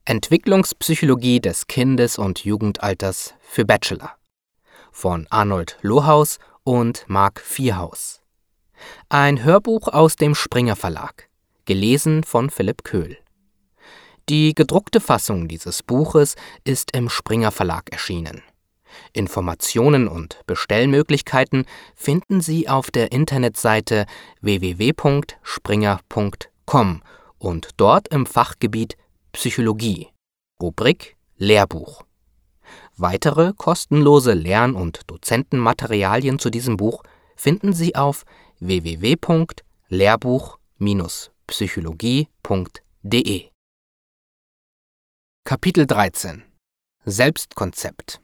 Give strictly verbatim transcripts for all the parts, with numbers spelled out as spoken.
Entwicklungspsychologie des Kindes- und Jugendalters für Bachelor von Arnold Lohaus und Mark Vierhaus. Ein Hörbuch aus dem Springer Verlag, gelesen von Philipp Köhl. Die gedruckte Fassung dieses Buches ist im Springer Verlag erschienen. Informationen und Bestellmöglichkeiten finden Sie auf der Internetseite w w w punkt springer punkt com und dort im Fachgebiet Psychologie, Rubrik Lehrbuch. Weitere kostenlose Lern- und Dozentenmaterialien zu diesem Buch finden Sie auf w w w punkt lehrbuch Bindestrich psychologie punkt d e. Kapitel dreizehn Selbstkonzept.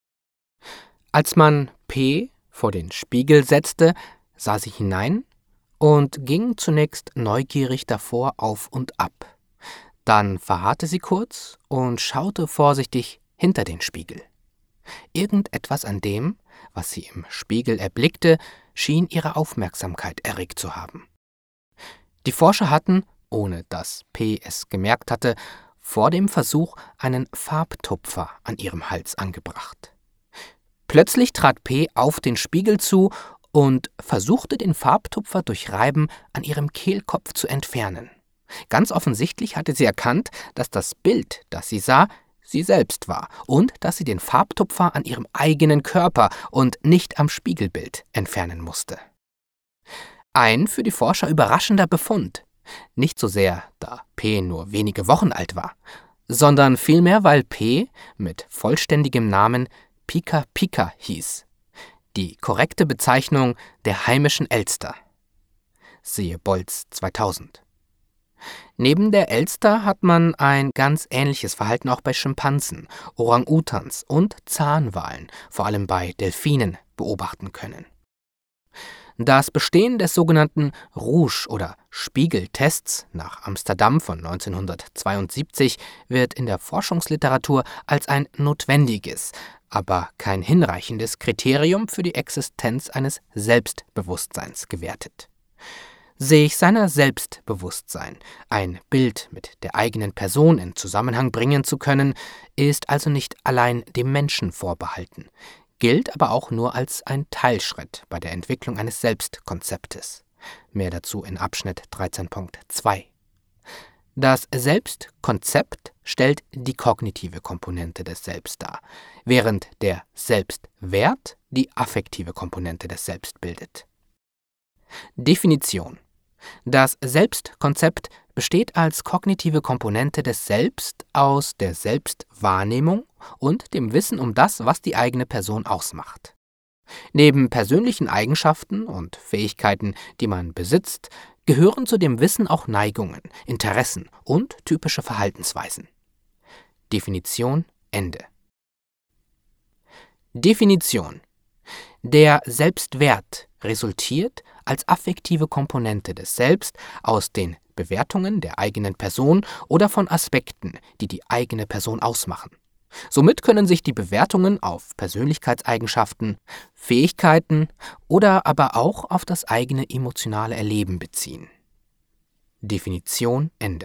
Als man P vor den Spiegel setzte, sah sie hinein und ging zunächst neugierig davor auf und ab. Dann verharrte sie kurz und schaute vorsichtig hinter den Spiegel. Irgendetwas an dem, was sie im Spiegel erblickte, schien ihre Aufmerksamkeit erregt zu haben. Die Forscher hatten, ohne dass P es gemerkt hatte, vor dem Versuch einen Farbtupfer an ihrem Hals angebracht. Plötzlich trat P auf den Spiegel zu und versuchte, den Farbtupfer durch Reiben an ihrem Kehlkopf zu entfernen. Ganz offensichtlich hatte sie erkannt, dass das Bild, das sie sah, sie selbst war und dass sie den Farbtupfer an ihrem eigenen Körper und nicht am Spiegelbild entfernen musste. Ein für die Forscher überraschender Befund. Nicht so sehr, da P nur wenige Wochen alt war, sondern vielmehr, weil P mit vollständigem Namen Pika Pika hieß. Die korrekte Bezeichnung der heimischen Elster. Siehe Bolz zweitausend. Neben der Elster hat man ein ganz ähnliches Verhalten auch bei Schimpansen, Orang-Utans und Zahnwalen, vor allem bei Delfinen, beobachten können. Das Bestehen des sogenannten Rouge- oder Spiegeltests nach Amsterdam von neunzehnhundertzweiundsiebzig wird in der Forschungsliteratur als ein notwendiges, aber kein hinreichendes Kriterium für die Existenz eines Selbstbewusstseins gewertet. Sich seiner Selbstbewusstsein, ein Bild mit der eigenen Person in Zusammenhang bringen zu können, ist also nicht allein dem Menschen vorbehalten, gilt aber auch nur als ein Teilschritt bei der Entwicklung eines Selbstkonzeptes. Mehr dazu in Abschnitt dreizehn Punkt zwei. Das Selbstkonzept stellt die kognitive Komponente des Selbst dar, während der Selbstwert die affektive Komponente des Selbst bildet. Definition. Das Selbstkonzept besteht als kognitive Komponente des Selbst aus der Selbstwahrnehmung und dem Wissen um das, was die eigene Person ausmacht. Neben persönlichen Eigenschaften und Fähigkeiten, die man besitzt, gehören zu dem Wissen auch Neigungen, Interessen und typische Verhaltensweisen. Definition Ende. Definition. Der Selbstwert resultiert als affektive Komponente des Selbst aus den Bewertungen der eigenen Person oder von Aspekten, die die eigene Person ausmachen. Somit können sich die Bewertungen auf Persönlichkeitseigenschaften, Fähigkeiten oder aber auch auf das eigene emotionale Erleben beziehen. Definition Ende.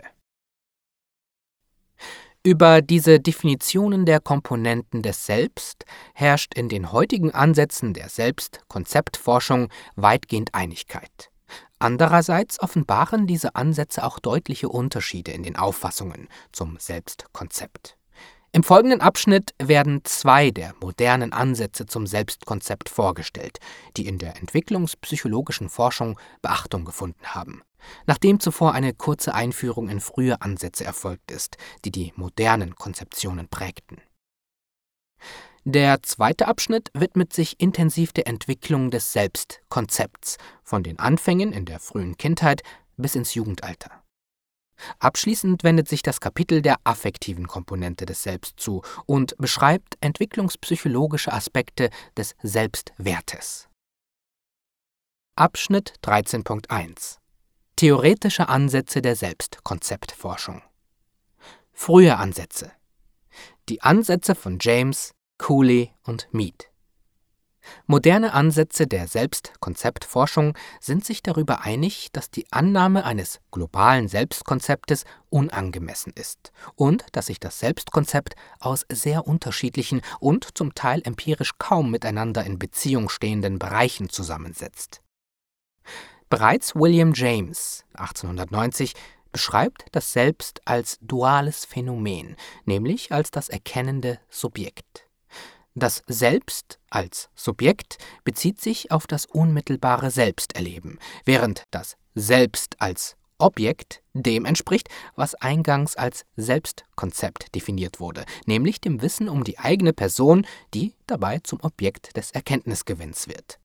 Über diese Definitionen der Komponenten des Selbst herrscht in den heutigen Ansätzen der Selbstkonzeptforschung weitgehend Einigkeit. Andererseits offenbaren diese Ansätze auch deutliche Unterschiede in den Auffassungen zum Selbstkonzept. Im folgenden Abschnitt werden zwei der modernen Ansätze zum Selbstkonzept vorgestellt, die in der entwicklungspsychologischen Forschung Beachtung gefunden haben, nachdem zuvor eine kurze Einführung in frühe Ansätze erfolgt ist, die die modernen Konzeptionen prägten. Der zweite Abschnitt widmet sich intensiv der Entwicklung des Selbstkonzepts, von den Anfängen in der frühen Kindheit bis ins Jugendalter. Abschließend wendet sich das Kapitel der affektiven Komponente des Selbst zu und beschreibt entwicklungspsychologische Aspekte des Selbstwertes. Abschnitt dreizehn Punkt eins. Theoretische Ansätze der Selbstkonzeptforschung. Frühe Ansätze. Die Ansätze von James, Cooley und Mead. Moderne Ansätze der Selbstkonzeptforschung sind sich darüber einig, dass die Annahme eines globalen Selbstkonzeptes unangemessen ist und dass sich das Selbstkonzept aus sehr unterschiedlichen und zum Teil empirisch kaum miteinander in Beziehung stehenden Bereichen zusammensetzt. Bereits William James achtzehnhundertneunzig beschreibt das Selbst als duales Phänomen, nämlich als das erkennende Subjekt. Das Selbst als Subjekt bezieht sich auf das unmittelbare Selbsterleben, während das Selbst als Objekt dem entspricht, was eingangs als Selbstkonzept definiert wurde, nämlich dem Wissen um die eigene Person, die dabei zum Objekt des Erkenntnisgewinns wird.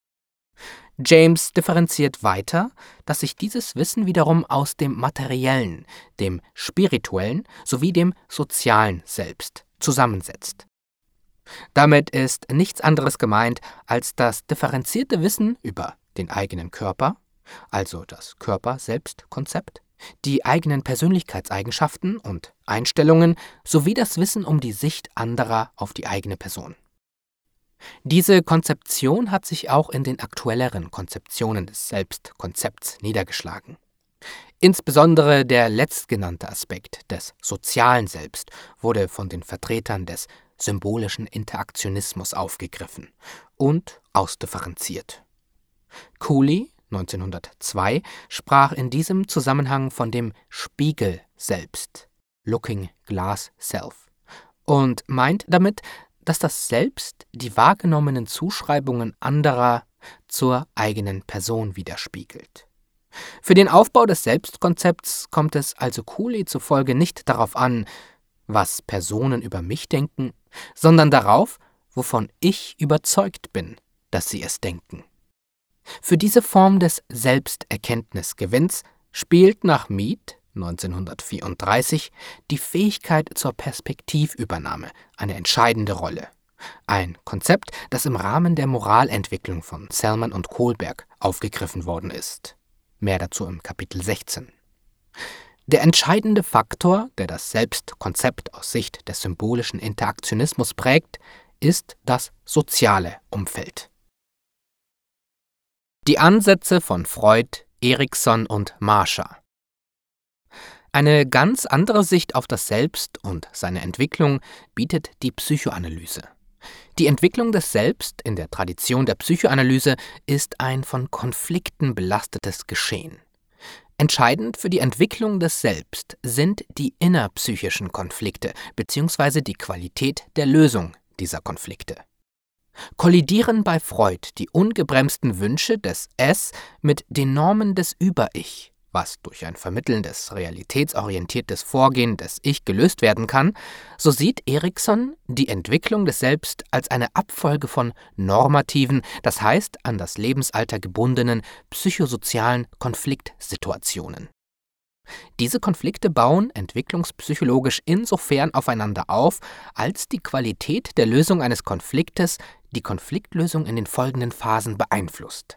James differenziert weiter, dass sich dieses Wissen wiederum aus dem materiellen, dem spirituellen sowie dem sozialen Selbst zusammensetzt. Damit ist nichts anderes gemeint als das differenzierte Wissen über den eigenen Körper, also das Körper-Selbst-Konzept, die eigenen Persönlichkeitseigenschaften und Einstellungen sowie das Wissen um die Sicht anderer auf die eigene Person. Diese Konzeption hat sich auch in den aktuelleren Konzeptionen des Selbstkonzepts niedergeschlagen. Insbesondere der letztgenannte Aspekt des sozialen Selbst wurde von den Vertretern des symbolischen Interaktionismus aufgegriffen und ausdifferenziert. Cooley neunzehnhundertzwei sprach in diesem Zusammenhang von dem Spiegel-Selbst, Looking Glass Self, und meint damit, dass das Selbst die wahrgenommenen Zuschreibungen anderer zur eigenen Person widerspiegelt. Für den Aufbau des Selbstkonzepts kommt es also Cooley zufolge nicht darauf an, was Personen über mich denken, sondern darauf, wovon ich überzeugt bin, dass sie es denken. Für diese Form des Selbsterkenntnisgewinns spielt nach Mead neunzehnhundertvierunddreißig die Fähigkeit zur Perspektivübernahme eine entscheidende Rolle. Ein Konzept, das im Rahmen der Moralentwicklung von Selman und Kohlberg aufgegriffen worden ist. Mehr dazu im Kapitel sechzehn. Der entscheidende Faktor, der das Selbstkonzept aus Sicht des symbolischen Interaktionismus prägt, ist das soziale Umfeld. Die Ansätze von Freud, Erikson und Marschall. Eine ganz andere Sicht auf das Selbst und seine Entwicklung bietet die Psychoanalyse. Die Entwicklung des Selbst in der Tradition der Psychoanalyse ist ein von Konflikten belastetes Geschehen. Entscheidend für die Entwicklung des Selbst sind die innerpsychischen Konflikte bzw. die Qualität der Lösung dieser Konflikte. Kollidieren bei Freud die ungebremsten Wünsche des Es mit den Normen des Über-Ich, was durch ein vermittelndes, realitätsorientiertes Vorgehen des Ich gelöst werden kann, so sieht Erikson die Entwicklung des Selbst als eine Abfolge von normativen, das heißt an das Lebensalter gebundenen, psychosozialen Konfliktsituationen. Diese Konflikte bauen entwicklungspsychologisch insofern aufeinander auf, als die Qualität der Lösung eines Konfliktes die Konfliktlösung in den folgenden Phasen beeinflusst.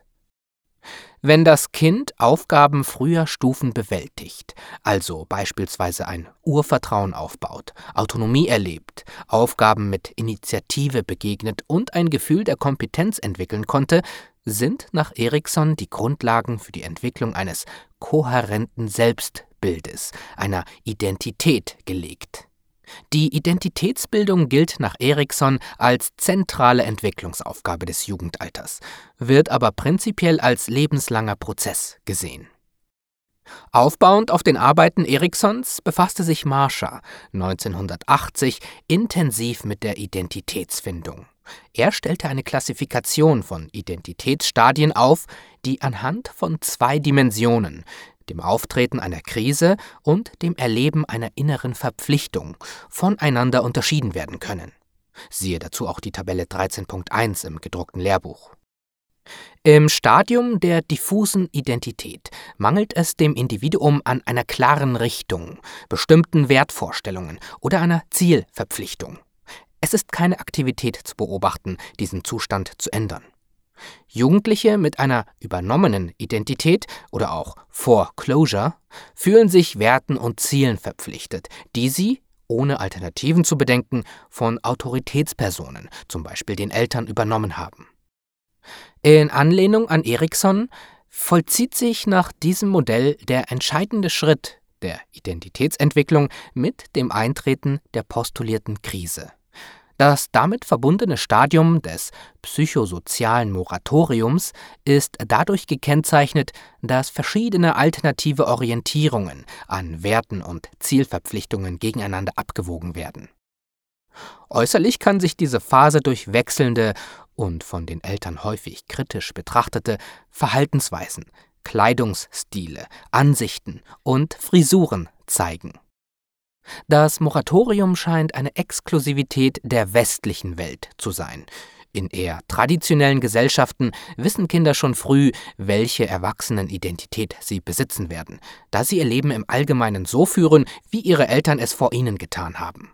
Wenn das Kind Aufgaben früher Stufen bewältigt, also beispielsweise ein Urvertrauen aufbaut, Autonomie erlebt, Aufgaben mit Initiative begegnet und ein Gefühl der Kompetenz entwickeln konnte, sind nach Erikson die Grundlagen für die Entwicklung eines kohärenten Selbstbildes, einer Identität gelegt. Die Identitätsbildung gilt nach Erikson als zentrale Entwicklungsaufgabe des Jugendalters, wird aber prinzipiell als lebenslanger Prozess gesehen. Aufbauend auf den Arbeiten Eriksons befasste sich Marschall neunzehnhundertachtzig intensiv mit der Identitätsfindung. Er stellte eine Klassifikation von Identitätsstadien auf, die anhand von zwei Dimensionen, dem Auftreten einer Krise und dem Erleben einer inneren Verpflichtung, voneinander unterschieden werden können. Siehe dazu auch die Tabelle dreizehn Punkt eins im gedruckten Lehrbuch. Im Stadium der diffusen Identität mangelt es dem Individuum an einer klaren Richtung, bestimmten Wertvorstellungen oder einer Zielverpflichtung. Es ist keine Aktivität zu beobachten, diesen Zustand zu ändern. Jugendliche mit einer übernommenen Identität oder auch Foreclosure fühlen sich Werten und Zielen verpflichtet, die sie, ohne Alternativen zu bedenken, von Autoritätspersonen, zum Beispiel den Eltern, übernommen haben. In Anlehnung an Erikson vollzieht sich nach diesem Modell der entscheidende Schritt der Identitätsentwicklung mit dem Eintreten der postulierten Krise. Das damit verbundene Stadium des psychosozialen Moratoriums ist dadurch gekennzeichnet, dass verschiedene alternative Orientierungen an Werten und Zielverpflichtungen gegeneinander abgewogen werden. Äußerlich kann sich diese Phase durch wechselnde und von den Eltern häufig kritisch betrachtete Verhaltensweisen, Kleidungsstile, Ansichten und Frisuren zeigen. Das Moratorium scheint eine Exklusivität der westlichen Welt zu sein. In eher traditionellen Gesellschaften wissen Kinder schon früh, welche Erwachsenenidentität sie besitzen werden, da sie ihr Leben im Allgemeinen so führen, wie ihre Eltern es vor ihnen getan haben.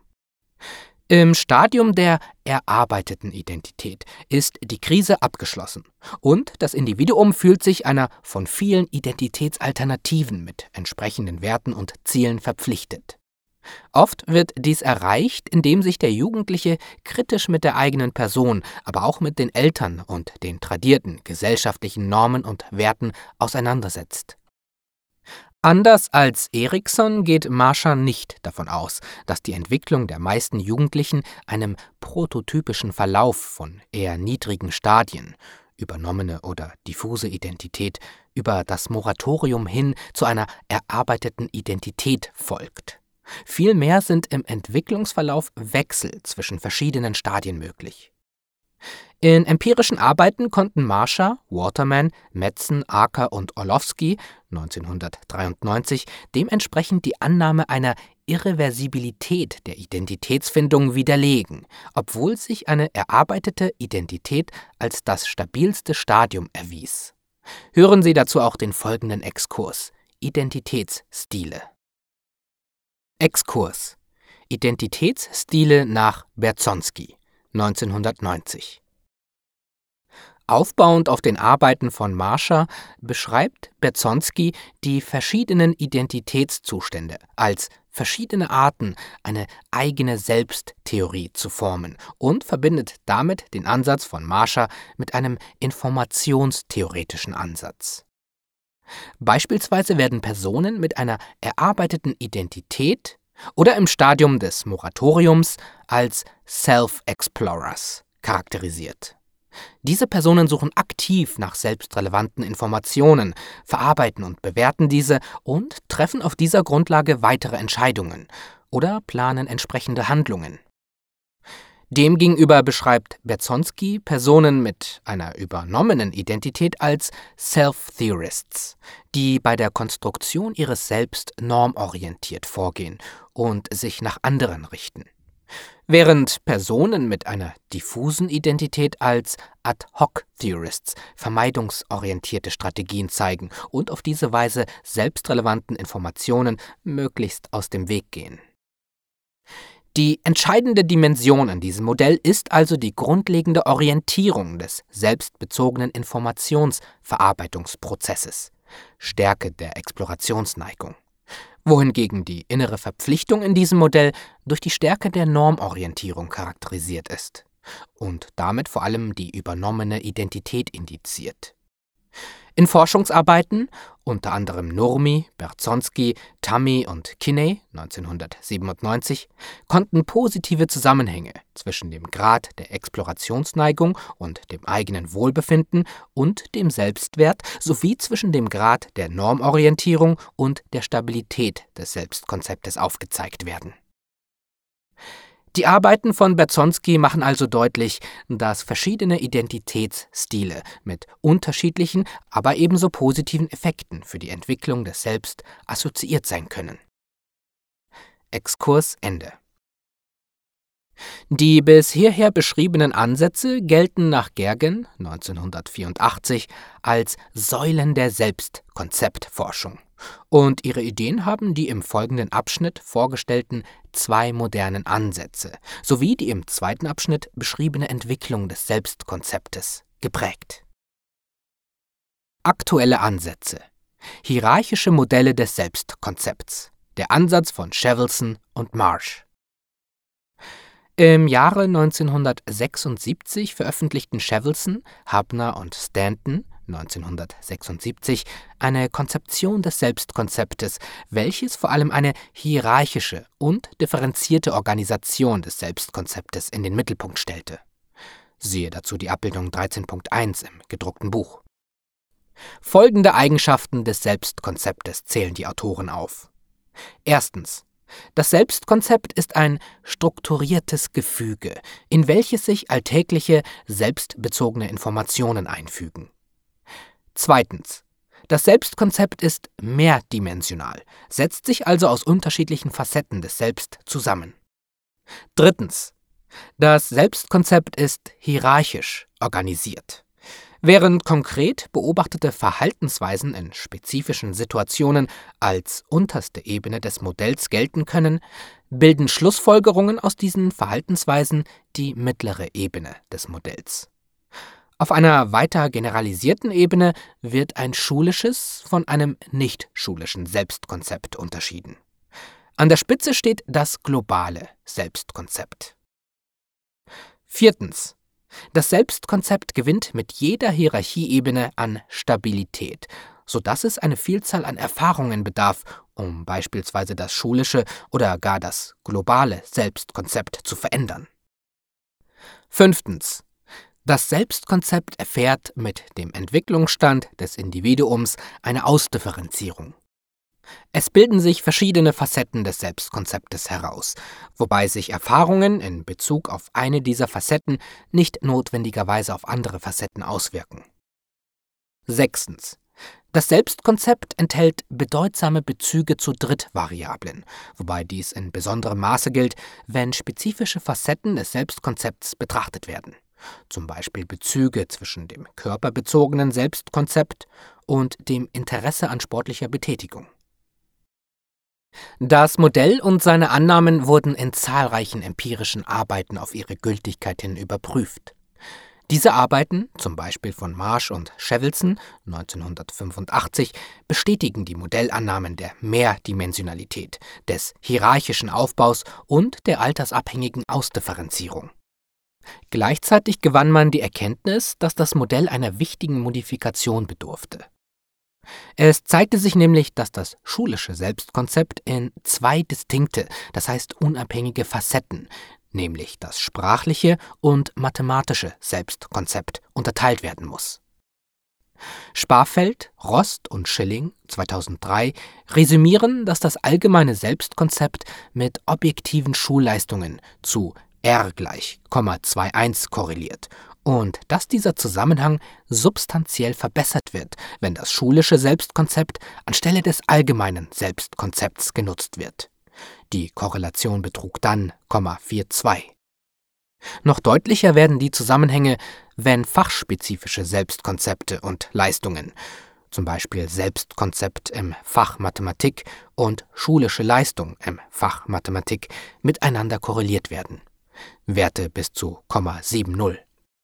Im Stadium der erarbeiteten Identität ist die Krise abgeschlossen und das Individuum fühlt sich einer von vielen Identitätsalternativen mit entsprechenden Werten und Zielen verpflichtet. Oft wird dies erreicht, indem sich der Jugendliche kritisch mit der eigenen Person, aber auch mit den Eltern und den tradierten gesellschaftlichen Normen und Werten auseinandersetzt. Anders als Erikson geht Marsha nicht davon aus, dass die Entwicklung der meisten Jugendlichen einem prototypischen Verlauf von eher niedrigen Stadien, übernommene oder diffuse Identität, über das Moratorium hin zu einer erarbeiteten Identität folgt. Vielmehr sind im Entwicklungsverlauf Wechsel zwischen verschiedenen Stadien möglich. In empirischen Arbeiten konnten Marsha, Waterman, Metzen, Acker und Orlowski neunzehnhundertdreiundneunzig dementsprechend die Annahme einer Irreversibilität der Identitätsfindung widerlegen, obwohl sich eine erarbeitete Identität als das stabilste Stadium erwies. Hören Sie dazu auch den folgenden Exkurs: Identitätsstile. Exkurs: Identitätsstile nach Berzonsky, neunzehnhundertneunzig. Aufbauend auf den Arbeiten von Marsha beschreibt Berzonsky die verschiedenen Identitätszustände als verschiedene Arten, eine eigene Selbsttheorie zu formen und verbindet damit den Ansatz von Marsha mit einem informationstheoretischen Ansatz. Beispielsweise werden Personen mit einer erarbeiteten Identität oder im Stadium des Moratoriums als Self-Explorers charakterisiert. Diese Personen suchen aktiv nach selbstrelevanten Informationen, verarbeiten und bewerten diese und treffen auf dieser Grundlage weitere Entscheidungen oder planen entsprechende Handlungen. Demgegenüber beschreibt Berzonsky Personen mit einer übernommenen Identität als Self-Theorists, die bei der Konstruktion ihres Selbst normorientiert vorgehen und sich nach anderen richten, während Personen mit einer diffusen Identität als Ad-hoc-Theorists vermeidungsorientierte Strategien zeigen und auf diese Weise selbstrelevanten Informationen möglichst aus dem Weg gehen. Die entscheidende Dimension in diesem Modell ist also die grundlegende Orientierung des selbstbezogenen Informationsverarbeitungsprozesses, Stärke der Explorationsneigung, wohingegen die innere Verpflichtung in diesem Modell durch die Stärke der Normorientierung charakterisiert ist und damit vor allem die übernommene Identität indiziert. In Forschungsarbeiten, unter anderem Nurmi, Berzonsky, Tammy und Kinney neunzehnhundertsiebenundneunzig, konnten positive Zusammenhänge zwischen dem Grad der Explorationsneigung und dem eigenen Wohlbefinden und dem Selbstwert sowie zwischen dem Grad der Normorientierung und der Stabilität des Selbstkonzeptes aufgezeigt werden. Die Arbeiten von Berzonsky machen also deutlich, dass verschiedene Identitätsstile mit unterschiedlichen, aber ebenso positiven Effekten für die Entwicklung des Selbst assoziiert sein können. Exkurs Ende. Die bis hierher beschriebenen Ansätze gelten nach Gergen neunzehnhundertvierundachtzig als Säulen der Selbstkonzeptforschung. Und ihre Ideen haben die im folgenden Abschnitt vorgestellten zwei modernen Ansätze sowie die im zweiten Abschnitt beschriebene Entwicklung des Selbstkonzeptes geprägt. Aktuelle Ansätze: Hierarchische Modelle des Selbstkonzepts. Der Ansatz von Shevelson und Marsh. Im Jahre neunzehnhundertsechsundsiebzig veröffentlichten Chevelson, Hubner und Stanton neunzehnhundertsechsundsiebzig eine Konzeption des Selbstkonzeptes, welches vor allem eine hierarchische und differenzierte Organisation des Selbstkonzeptes in den Mittelpunkt stellte. Siehe dazu die Abbildung dreizehn Punkt eins im gedruckten Buch. Folgende Eigenschaften des Selbstkonzeptes zählen die Autoren auf. Erstens. Das Selbstkonzept ist ein strukturiertes Gefüge, in welches sich alltägliche, selbstbezogene Informationen einfügen. Zweitens. Das Selbstkonzept ist mehrdimensional, setzt sich also aus unterschiedlichen Facetten des Selbst zusammen. Drittens. Das Selbstkonzept ist hierarchisch organisiert. Während konkret beobachtete Verhaltensweisen in spezifischen Situationen als unterste Ebene des Modells gelten können, bilden Schlussfolgerungen aus diesen Verhaltensweisen die mittlere Ebene des Modells. Auf einer weiter generalisierten Ebene wird ein schulisches von einem nicht-schulischen Selbstkonzept unterschieden. An der Spitze steht das globale Selbstkonzept. Viertens. Das Selbstkonzept gewinnt mit jeder Hierarchieebene an Stabilität, sodass es eine Vielzahl an Erfahrungen bedarf, um beispielsweise das schulische oder gar das globale Selbstkonzept zu verändern. Fünftens. Das Selbstkonzept erfährt mit dem Entwicklungsstand des Individuums eine Ausdifferenzierung. Es bilden sich verschiedene Facetten des Selbstkonzeptes heraus, wobei sich Erfahrungen in Bezug auf eine dieser Facetten nicht notwendigerweise auf andere Facetten auswirken. Sechstens. Das Selbstkonzept enthält bedeutsame Bezüge zu Drittvariablen, wobei dies in besonderem Maße gilt, wenn spezifische Facetten des Selbstkonzepts betrachtet werden, zum Beispiel Bezüge zwischen dem körperbezogenen Selbstkonzept und dem Interesse an sportlicher Betätigung. Das Modell und seine Annahmen wurden in zahlreichen empirischen Arbeiten auf ihre Gültigkeit hin überprüft. Diese Arbeiten, zum Beispiel von Marsh und Chevelson neunzehnhundertfünfundachtzig, bestätigen die Modellannahmen der Mehrdimensionalität, des hierarchischen Aufbaus und der altersabhängigen Ausdifferenzierung. Gleichzeitig gewann man die Erkenntnis, dass das Modell einer wichtigen Modifikation bedurfte. Es zeigte sich nämlich, dass das schulische Selbstkonzept in zwei distinkte, das heißt unabhängige Facetten, nämlich das sprachliche und mathematische Selbstkonzept, unterteilt werden muss. Sparfeld, Rost und Schilling zweitausenddrei resümieren, dass das allgemeine Selbstkonzept mit objektiven Schulleistungen zu R gleich Komma einundzwanzig korreliert und dass dieser Zusammenhang substanziell verbessert wird, wenn das schulische Selbstkonzept anstelle des allgemeinen Selbstkonzepts genutzt wird. Die Korrelation betrug dann Komma zweiundvierzig. Noch deutlicher werden die Zusammenhänge, wenn fachspezifische Selbstkonzepte und Leistungen, zum Beispiel Selbstkonzept im Fach Mathematik und schulische Leistung im Fach Mathematik, miteinander korreliert werden. Werte bis zu Komma siebzig.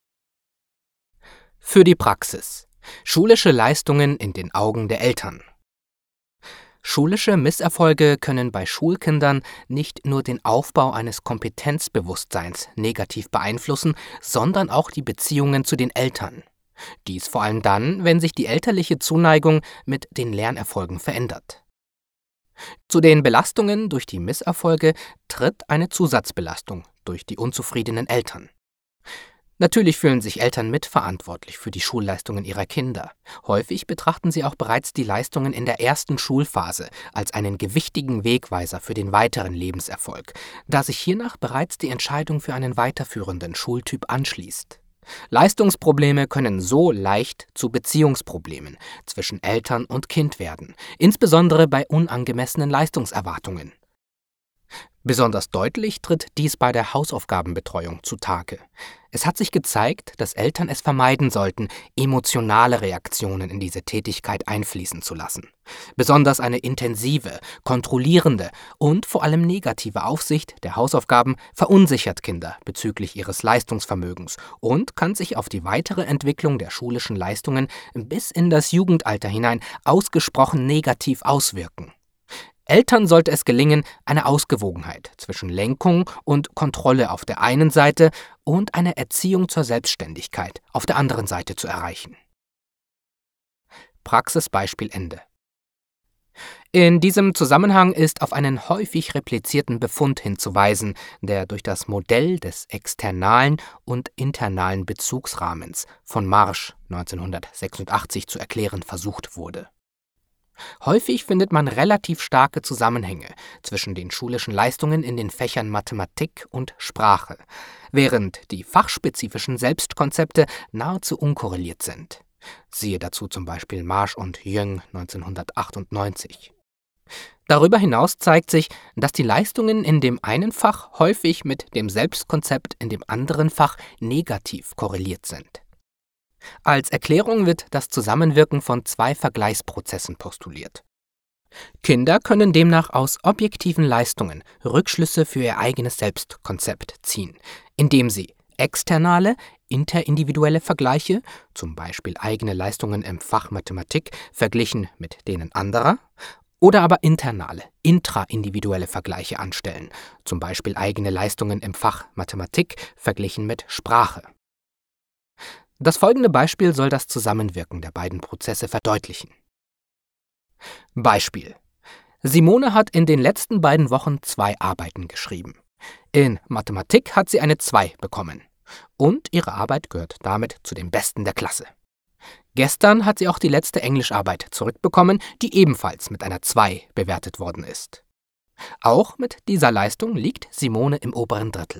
Für die Praxis. Schulische Leistungen in den Augen der Eltern. Schulische Misserfolge können bei Schulkindern nicht nur den Aufbau eines Kompetenzbewusstseins negativ beeinflussen, sondern auch die Beziehungen zu den Eltern. Dies vor allem dann, wenn sich die elterliche Zuneigung mit den Lernerfolgen verändert. Zu den Belastungen durch die Misserfolge tritt eine Zusatzbelastung durch die unzufriedenen Eltern. Natürlich fühlen sich Eltern mitverantwortlich für die Schulleistungen ihrer Kinder. Häufig betrachten sie auch bereits die Leistungen in der ersten Schulphase als einen gewichtigen Wegweiser für den weiteren Lebenserfolg, da sich hiernach bereits die Entscheidung für einen weiterführenden Schultyp anschließt. Leistungsprobleme können so leicht zu Beziehungsproblemen zwischen Eltern und Kind werden, insbesondere bei unangemessenen Leistungserwartungen. Besonders deutlich tritt dies bei der Hausaufgabenbetreuung zutage. Es hat sich gezeigt, dass Eltern es vermeiden sollten, emotionale Reaktionen in diese Tätigkeit einfließen zu lassen. Besonders eine intensive, kontrollierende und vor allem negative Aufsicht der Hausaufgaben verunsichert Kinder bezüglich ihres Leistungsvermögens und kann sich auf die weitere Entwicklung der schulischen Leistungen bis in das Jugendalter hinein ausgesprochen negativ auswirken. Eltern sollte es gelingen, eine Ausgewogenheit zwischen Lenkung und Kontrolle auf der einen Seite und eine Erziehung zur Selbstständigkeit auf der anderen Seite zu erreichen. Praxisbeispiel Ende. In diesem Zusammenhang ist auf einen häufig replizierten Befund hinzuweisen, der durch das Modell des externalen und internalen Bezugsrahmens von Marsh neunzehnhundertsechsundachtzig zu erklären versucht wurde. Häufig findet man relativ starke Zusammenhänge zwischen den schulischen Leistungen in den Fächern Mathematik und Sprache, während die fachspezifischen Selbstkonzepte nahezu unkorreliert sind. Siehe dazu zum Beispiel Marsh und Young neunzehnhundertachtundneunzig. Darüber hinaus zeigt sich, dass die Leistungen in dem einen Fach häufig mit dem Selbstkonzept in dem anderen Fach negativ korreliert sind. Als Erklärung wird das Zusammenwirken von zwei Vergleichsprozessen postuliert. Kinder können demnach aus objektiven Leistungen Rückschlüsse für ihr eigenes Selbstkonzept ziehen, indem sie externe, interindividuelle Vergleiche, zum Beispiel eigene Leistungen im Fach Mathematik verglichen mit denen anderer, oder aber internale, intraindividuelle Vergleiche anstellen, zum Beispiel eigene Leistungen im Fach Mathematik verglichen mit Sprache. Das folgende Beispiel soll das Zusammenwirken der beiden Prozesse verdeutlichen. Beispiel: Simone hat in den letzten beiden Wochen zwei Arbeiten geschrieben. In Mathematik hat sie eine zwei bekommen. Und ihre Arbeit gehört damit zu den besten der Klasse. Gestern hat sie auch die letzte Englischarbeit zurückbekommen, die ebenfalls mit einer zwei bewertet worden ist. Auch mit dieser Leistung liegt Simone im oberen Drittel.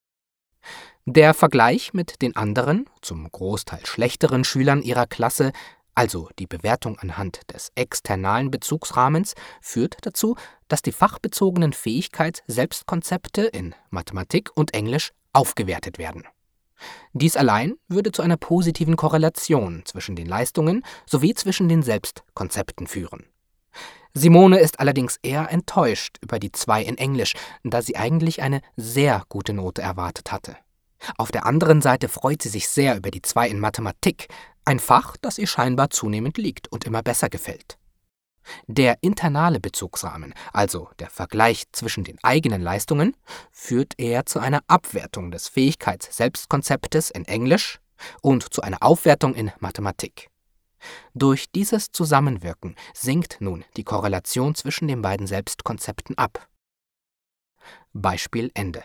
Der Vergleich mit den anderen, zum Großteil schlechteren Schülern ihrer Klasse, also die Bewertung anhand des externalen Bezugsrahmens, führt dazu, dass die fachbezogenen Fähigkeits-Selbstkonzepte in Mathematik und Englisch aufgewertet werden. Dies allein würde zu einer positiven Korrelation zwischen den Leistungen sowie zwischen den Selbstkonzepten führen. Simone ist allerdings eher enttäuscht über die zwei in Englisch, da sie eigentlich eine sehr gute Note erwartet hatte. Auf der anderen Seite freut sie sich sehr über die zwei in Mathematik, ein Fach, das ihr scheinbar zunehmend liegt und immer besser gefällt. Der internale Bezugsrahmen, also der Vergleich zwischen den eigenen Leistungen, führt eher zu einer Abwertung des Fähigkeits-Selbstkonzeptes in Englisch und zu einer Aufwertung in Mathematik. Durch dieses Zusammenwirken sinkt nun die Korrelation zwischen den beiden Selbstkonzepten ab. Beispiel Ende.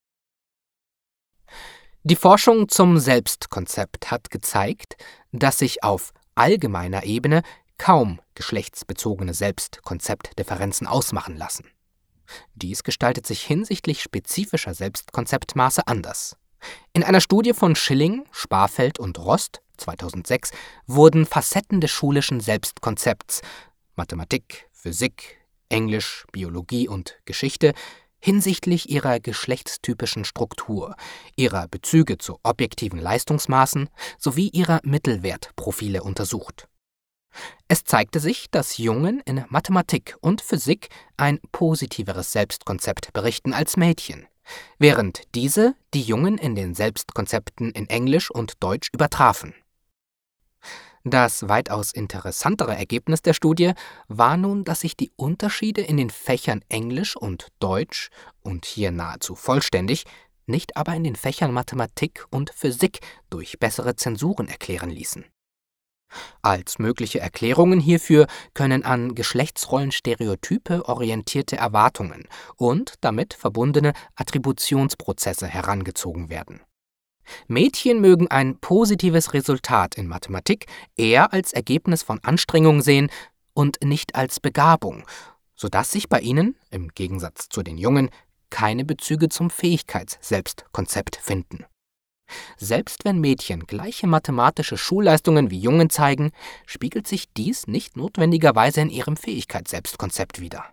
Die Forschung zum Selbstkonzept hat gezeigt, dass sich auf allgemeiner Ebene kaum geschlechtsbezogene Selbstkonzeptdifferenzen ausmachen lassen. Dies gestaltet sich hinsichtlich spezifischer Selbstkonzeptmaße anders. In einer Studie von Schilling, Sparfeld und Rost zweitausendsechs wurden Facetten des schulischen Selbstkonzepts Mathematik, Physik, Englisch, Biologie und Geschichte hinsichtlich ihrer geschlechtstypischen Struktur, ihrer Bezüge zu objektiven Leistungsmaßen sowie ihrer Mittelwertprofile untersucht. Es zeigte sich, dass Jungen in Mathematik und Physik ein positiveres Selbstkonzept berichten als Mädchen, während diese die Jungen in den Selbstkonzepten in Englisch und Deutsch übertrafen. Das weitaus interessantere Ergebnis der Studie war nun, dass sich die Unterschiede in den Fächern Englisch und Deutsch, und hier nahezu vollständig, nicht aber in den Fächern Mathematik und Physik durch bessere Zensuren erklären ließen. Als mögliche Erklärungen hierfür können an Geschlechtsrollenstereotype orientierte Erwartungen und damit verbundene Attributionsprozesse herangezogen werden. Mädchen mögen ein positives Resultat in Mathematik eher als Ergebnis von Anstrengung sehen und nicht als Begabung, sodass sich bei ihnen, im Gegensatz zu den Jungen, keine Bezüge zum Fähigkeits-Selbstkonzept finden. Selbst wenn Mädchen gleiche mathematische Schulleistungen wie Jungen zeigen, spiegelt sich dies nicht notwendigerweise in ihrem Fähigkeits-Selbstkonzept wider.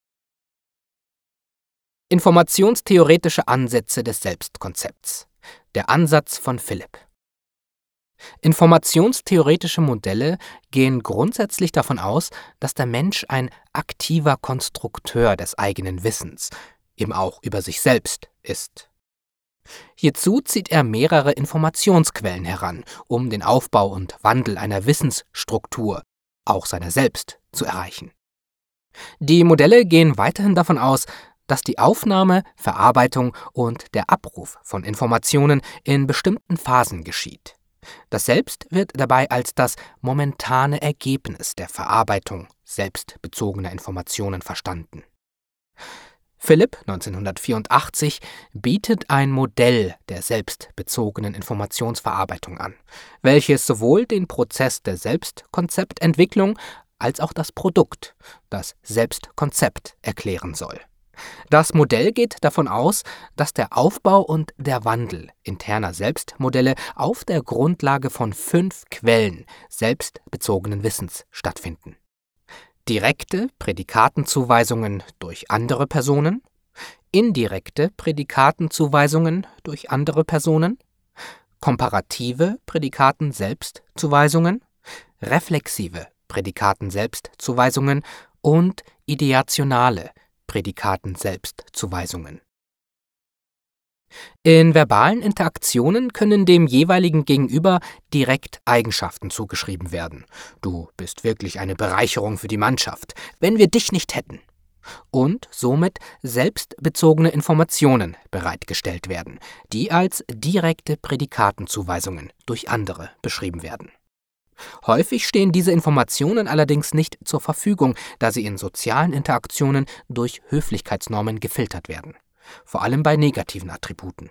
Informationstheoretische Ansätze des Selbstkonzepts. Der Ansatz von Philipp. Informationstheoretische Modelle gehen grundsätzlich davon aus, dass der Mensch ein aktiver Konstrukteur des eigenen Wissens, eben auch über sich selbst, ist. Hierzu zieht er mehrere Informationsquellen heran, um den Aufbau und Wandel einer Wissensstruktur, auch seiner selbst, zu erreichen. Die Modelle gehen weiterhin davon aus, dass die Aufnahme, Verarbeitung und der Abruf von Informationen in bestimmten Phasen geschieht. Das Selbst wird dabei als das momentane Ergebnis der Verarbeitung selbstbezogener Informationen verstanden. Philipp neunzehnhundertvierundachtzig bietet ein Modell der selbstbezogenen Informationsverarbeitung an, welches sowohl den Prozess der Selbstkonzeptentwicklung als auch das Produkt, das Selbstkonzept, erklären soll. Das Modell geht davon aus, dass der Aufbau und der Wandel interner Selbstmodelle auf der Grundlage von fünf Quellen selbstbezogenen Wissens stattfinden: direkte Prädikatenzuweisungen durch andere Personen, indirekte Prädikatenzuweisungen durch andere Personen, komparative Prädikaten-Selbstzuweisungen, reflexive Prädikaten-Selbstzuweisungen und ideationale Prädikaten-Selbstzuweisungen. In verbalen Interaktionen können dem jeweiligen Gegenüber direkt Eigenschaften zugeschrieben werden. Du bist wirklich eine Bereicherung für die Mannschaft, wenn wir dich nicht hätten. Und somit selbstbezogene Informationen bereitgestellt werden, die als direkte Prädikatenzuweisungen durch andere beschrieben werden. Häufig stehen diese Informationen allerdings nicht zur Verfügung, da sie in sozialen Interaktionen durch Höflichkeitsnormen gefiltert werden, vor allem bei negativen Attributen.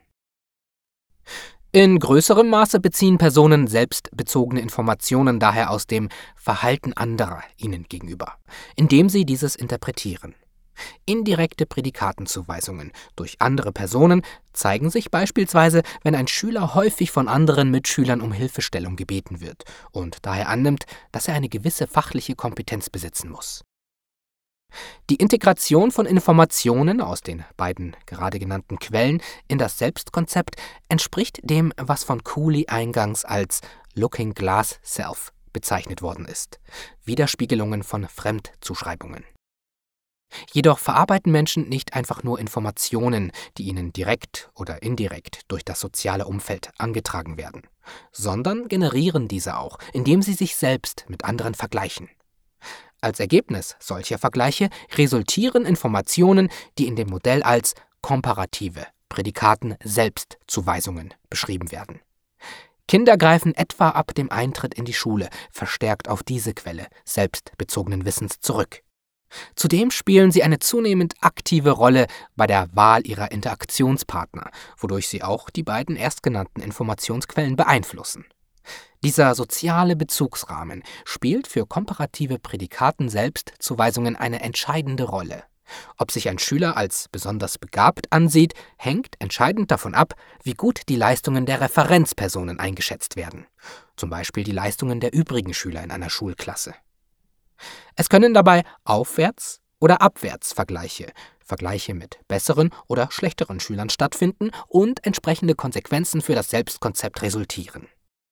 In größerem Maße beziehen Personen selbstbezogene Informationen daher aus dem Verhalten anderer ihnen gegenüber, indem sie dieses interpretieren. Indirekte Prädikatenzuweisungen durch andere Personen zeigen sich beispielsweise, wenn ein Schüler häufig von anderen Mitschülern um Hilfestellung gebeten wird und daher annimmt, dass er eine gewisse fachliche Kompetenz besitzen muss. Die Integration von Informationen aus den beiden gerade genannten Quellen in das Selbstkonzept entspricht dem, was von Cooley eingangs als Looking Glass Self bezeichnet worden ist: Widerspiegelungen von Fremdzuschreibungen. Jedoch verarbeiten Menschen nicht einfach nur Informationen, die ihnen direkt oder indirekt durch das soziale Umfeld angetragen werden, sondern generieren diese auch, indem sie sich selbst mit anderen vergleichen. Als Ergebnis solcher Vergleiche resultieren Informationen, die in dem Modell als komparative Prädikaten-Selbstzuweisungen beschrieben werden. Kinder greifen etwa ab dem Eintritt in die Schule verstärkt auf diese Quelle selbstbezogenen Wissens zurück. Zudem spielen sie eine zunehmend aktive Rolle bei der Wahl ihrer Interaktionspartner, wodurch sie auch die beiden erstgenannten Informationsquellen beeinflussen. Dieser soziale Bezugsrahmen spielt für komparative Prädikaten-Selbstzuweisungen eine entscheidende Rolle. Ob sich ein Schüler als besonders begabt ansieht, hängt entscheidend davon ab, wie gut die Leistungen der Referenzpersonen eingeschätzt werden, zum Beispiel die Leistungen der übrigen Schüler in einer Schulklasse. Es können dabei Aufwärts- oder Abwärtsvergleiche, Vergleiche mit besseren oder schlechteren Schülern stattfinden und entsprechende Konsequenzen für das Selbstkonzept resultieren.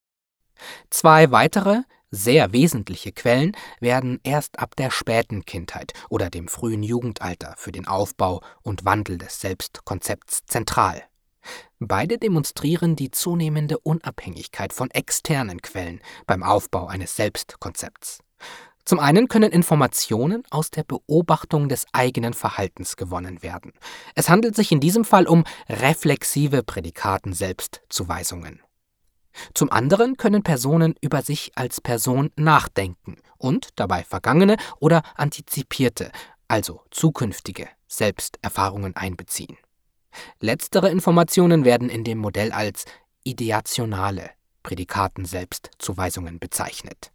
Zwei weitere, sehr wesentliche Quellen werden erst ab der späten Kindheit oder dem frühen Jugendalter für den Aufbau und Wandel des Selbstkonzepts zentral. Beide demonstrieren die zunehmende Unabhängigkeit von externen Quellen beim Aufbau eines Selbstkonzepts. Zum einen können Informationen aus der Beobachtung des eigenen Verhaltens gewonnen werden. Es handelt sich in diesem Fall um reflexive Prädikaten-Selbstzuweisungen. Zum anderen können Personen über sich als Person nachdenken und dabei vergangene oder antizipierte, also zukünftige Selbsterfahrungen einbeziehen. Letztere Informationen werden in dem Modell als ideationale Prädikaten-Selbstzuweisungen bezeichnet.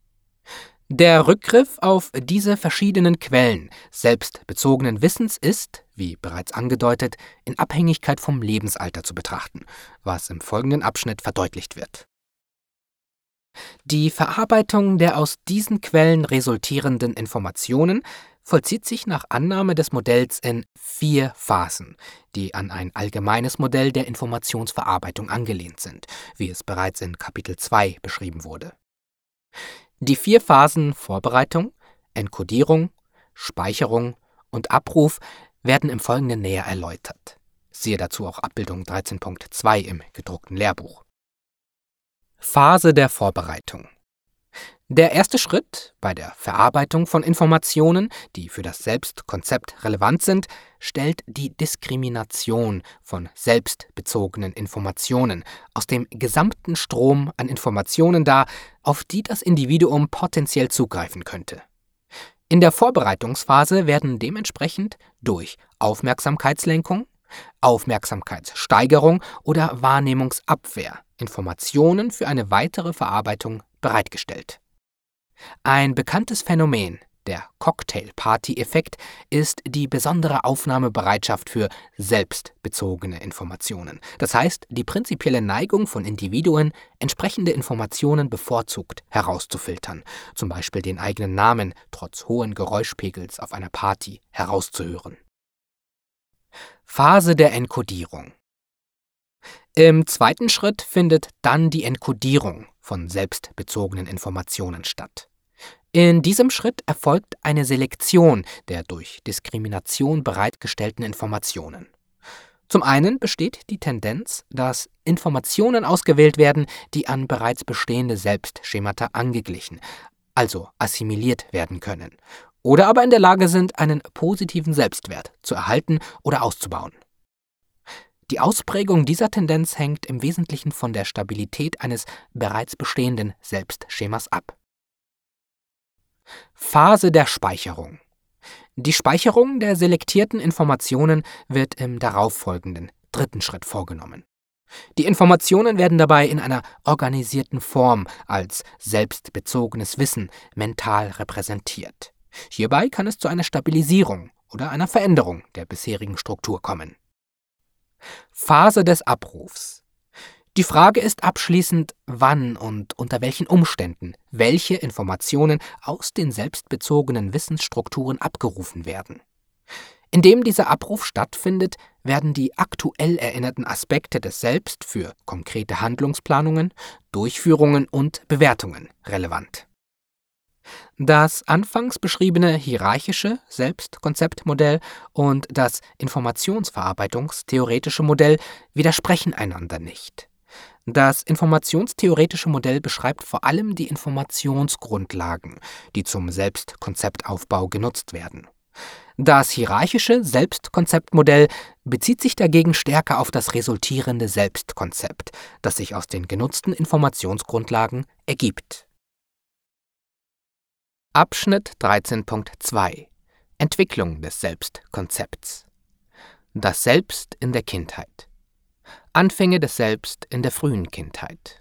Der Rückgriff auf diese verschiedenen Quellen selbstbezogenen Wissens ist, wie bereits angedeutet, in Abhängigkeit vom Lebensalter zu betrachten, was im folgenden Abschnitt verdeutlicht wird. Die Verarbeitung der aus diesen Quellen resultierenden Informationen vollzieht sich nach Annahme des Modells in vier Phasen, die an ein allgemeines Modell der Informationsverarbeitung angelehnt sind, wie es bereits in Kapitel zwei beschrieben wurde. Die vier Phasen Vorbereitung, Enkodierung, Speicherung und Abruf werden im Folgenden näher erläutert. Siehe dazu auch Abbildung dreizehn Punkt zwei im gedruckten Lehrbuch. Phase der Vorbereitung. Der erste Schritt bei der Verarbeitung von Informationen, die für das Selbstkonzept relevant sind, stellt die Diskrimination von selbstbezogenen Informationen aus dem gesamten Strom an Informationen dar, auf die das Individuum potenziell zugreifen könnte. In der Vorbereitungsphase werden dementsprechend durch Aufmerksamkeitslenkung, Aufmerksamkeitssteigerung oder Wahrnehmungsabwehr Informationen für eine weitere Verarbeitung bereitgestellt. Ein bekanntes Phänomen, der Cocktail-Party-Effekt, ist die besondere Aufnahmebereitschaft für selbstbezogene Informationen. Das heißt, die prinzipielle Neigung von Individuen, entsprechende Informationen bevorzugt herauszufiltern, zum Beispiel den eigenen Namen trotz hohen Geräuschpegels auf einer Party herauszuhören. Phase der Enkodierung. Im zweiten Schritt findet dann die Enkodierung von selbstbezogenen Informationen statt. In diesem Schritt erfolgt eine Selektion der durch Diskrimination bereitgestellten Informationen. Zum einen besteht die Tendenz, dass Informationen ausgewählt werden, die an bereits bestehende Selbstschemata angeglichen, also assimiliert werden können, oder aber in der Lage sind, einen positiven Selbstwert zu erhalten oder auszubauen. Die Ausprägung dieser Tendenz hängt im Wesentlichen von der Stabilität eines bereits bestehenden Selbstschemas ab. Phase der Speicherung. Die Speicherung der selektierten Informationen wird im darauffolgenden dritten Schritt vorgenommen. Die Informationen werden dabei in einer organisierten Form als selbstbezogenes Wissen mental repräsentiert. Hierbei kann es zu einer Stabilisierung oder einer Veränderung der bisherigen Struktur kommen. Phase des Abrufs. Die Frage ist abschließend, wann und unter welchen Umständen welche Informationen aus den selbstbezogenen Wissensstrukturen abgerufen werden. Indem dieser Abruf stattfindet, werden die aktuell erinnerten Aspekte des Selbst für konkrete Handlungsplanungen, Durchführungen und Bewertungen relevant. Das anfangs beschriebene hierarchische Selbstkonzeptmodell und das informationsverarbeitungstheoretische Modell widersprechen einander nicht. Das informationstheoretische Modell beschreibt vor allem die Informationsgrundlagen, die zum Selbstkonzeptaufbau genutzt werden. Das hierarchische Selbstkonzeptmodell bezieht sich dagegen stärker auf das resultierende Selbstkonzept, das sich aus den genutzten Informationsgrundlagen ergibt. Abschnitt dreizehn Punkt zwei Entwicklung des Selbstkonzepts. Das Selbst in der Kindheit. Anfänge des Selbst in der frühen Kindheit.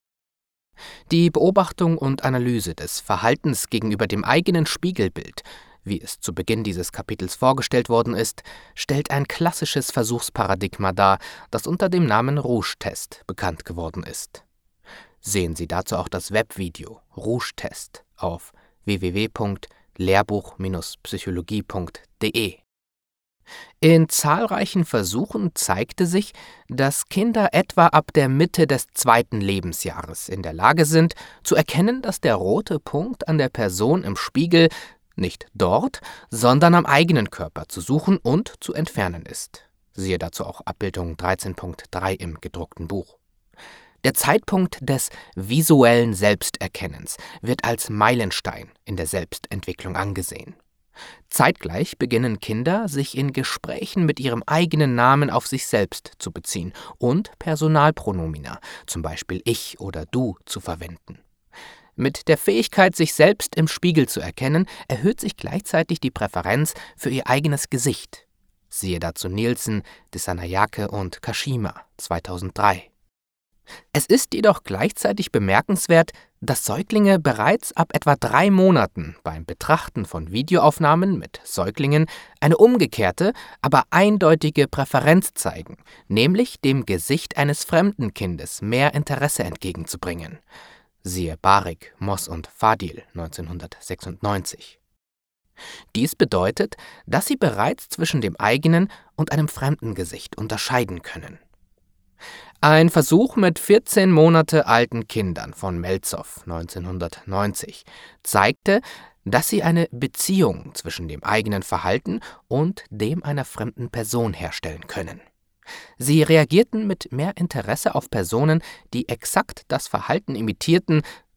Die Beobachtung und Analyse des Verhaltens gegenüber dem eigenen Spiegelbild, wie es zu Beginn dieses Kapitels vorgestellt worden ist, stellt ein klassisches Versuchsparadigma dar, das unter dem Namen Rouge-Test bekannt geworden ist. Sehen Sie dazu auch das Webvideo Rouge-Test auf w w w punkt lehrbuch Bindestrich psychologie punkt d e. In zahlreichen Versuchen zeigte sich, dass Kinder etwa ab der Mitte des zweiten Lebensjahres in der Lage sind, zu erkennen, dass der rote Punkt an der Person im Spiegel nicht dort, sondern am eigenen Körper zu suchen und zu entfernen ist. Siehe dazu auch Abbildung dreizehn Punkt drei im gedruckten Buch. Der Zeitpunkt des visuellen Selbsterkennens wird als Meilenstein in der Selbstentwicklung angesehen. Zeitgleich beginnen Kinder, sich in Gesprächen mit ihrem eigenen Namen auf sich selbst zu beziehen und Personalpronomina, zum Beispiel ich oder du, zu verwenden. Mit der Fähigkeit, sich selbst im Spiegel zu erkennen, erhöht sich gleichzeitig die Präferenz für ihr eigenes Gesicht. Siehe dazu Nielsen, Dissanayake und Kashima zweitausenddrei. Es ist jedoch gleichzeitig bemerkenswert, dass Säuglinge bereits ab etwa drei Monaten beim Betrachten von Videoaufnahmen mit Säuglingen eine umgekehrte, aber eindeutige Präferenz zeigen, nämlich dem Gesicht eines fremden Kindes mehr Interesse entgegenzubringen. Siehe Barik, Moss und Fadil neunzehnhundertsechsundneunzig. Dies bedeutet, dass sie bereits zwischen dem eigenen und einem fremden Gesicht unterscheiden können. Ein Versuch mit vierzehn Monate alten Kindern von Melzow neunzehnhundertneunzig zeigte, dass sie eine Beziehung zwischen dem eigenen Verhalten und dem einer fremden Person herstellen können. Sie reagierten mit mehr Interesse auf Personen, die exakt das Verhalten imitierten,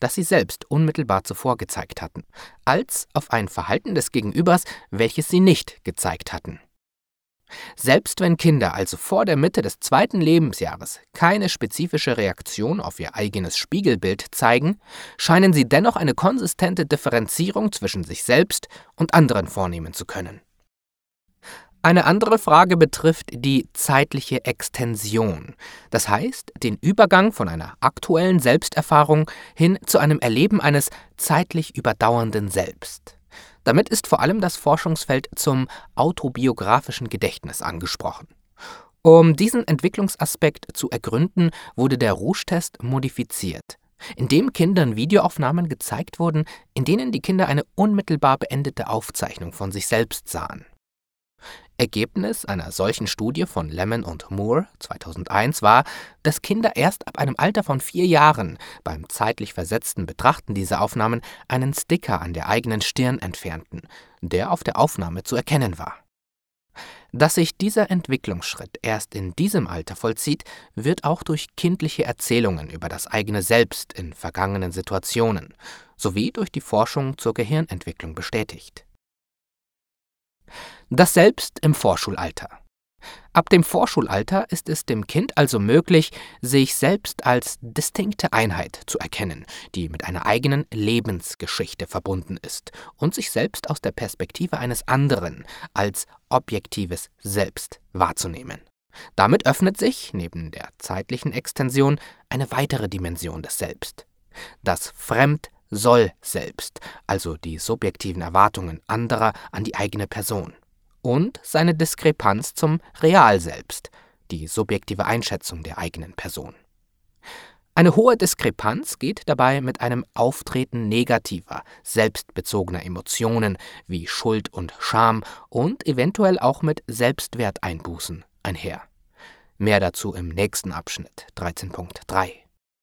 das sie selbst unmittelbar zuvor gezeigt hatten, als auf ein Verhalten des Gegenübers, welches sie nicht gezeigt hatten. Selbst wenn Kinder also vor der Mitte des zweiten Lebensjahres keine spezifische Reaktion auf ihr eigenes Spiegelbild zeigen, scheinen sie dennoch eine konsistente Differenzierung zwischen sich selbst und anderen vornehmen zu können. Eine andere Frage betrifft die zeitliche Extension, das heißt den Übergang von einer aktuellen Selbsterfahrung hin zu einem Erleben eines zeitlich überdauernden Selbst. Damit ist vor allem das Forschungsfeld zum autobiografischen Gedächtnis angesprochen. Um diesen Entwicklungsaspekt zu ergründen, wurde der Rouge-Test modifiziert, indem Kindern Videoaufnahmen gezeigt wurden, in denen die Kinder eine unmittelbar beendete Aufzeichnung von sich selbst sahen. Ergebnis einer solchen Studie von Lemon und Moore zweitausendeins war, dass Kinder erst ab einem Alter von vier Jahren beim zeitlich versetzten Betrachten dieser Aufnahmen einen Sticker an der eigenen Stirn entfernten, der auf der Aufnahme zu erkennen war. Dass sich dieser Entwicklungsschritt erst in diesem Alter vollzieht, wird auch durch kindliche Erzählungen über das eigene Selbst in vergangenen Situationen sowie durch die Forschung zur Gehirnentwicklung bestätigt. Das Selbst im Vorschulalter. Ab dem Vorschulalter ist es dem Kind also möglich, sich selbst als distinkte Einheit zu erkennen, die mit einer eigenen Lebensgeschichte verbunden ist und sich selbst aus der Perspektive eines anderen als objektives Selbst wahrzunehmen. Damit öffnet sich, neben der zeitlichen Extension, eine weitere Dimension des Selbst. Das Fremd-Soll-Selbst, also die subjektiven Erwartungen anderer an die eigene Person. Und seine Diskrepanz zum Realselbst, die subjektive Einschätzung der eigenen Person. Eine hohe Diskrepanz geht dabei mit einem Auftreten negativer, selbstbezogener Emotionen wie Schuld und Scham und eventuell auch mit Selbstwerteinbußen einher. Mehr dazu im nächsten Abschnitt, dreizehn Punkt drei.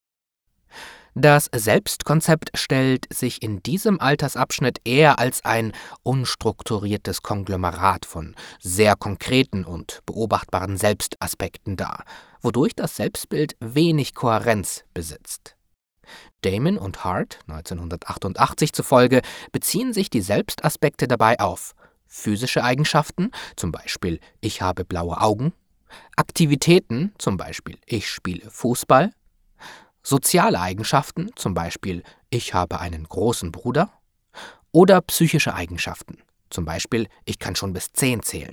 Das Selbstkonzept stellt sich in diesem Altersabschnitt eher als ein unstrukturiertes Konglomerat von sehr konkreten und beobachtbaren Selbstaspekten dar, wodurch das Selbstbild wenig Kohärenz besitzt. Damon und Hart neunzehnhundertachtundachtzig zufolge beziehen sich die Selbstaspekte dabei auf physische Eigenschaften, zum Beispiel ich habe blaue Augen, Aktivitäten, zum Beispiel ich spiele Fußball, soziale Eigenschaften, zum Beispiel ich habe einen großen Bruder, oder psychische Eigenschaften, zum Beispiel ich kann schon bis zehn zählen.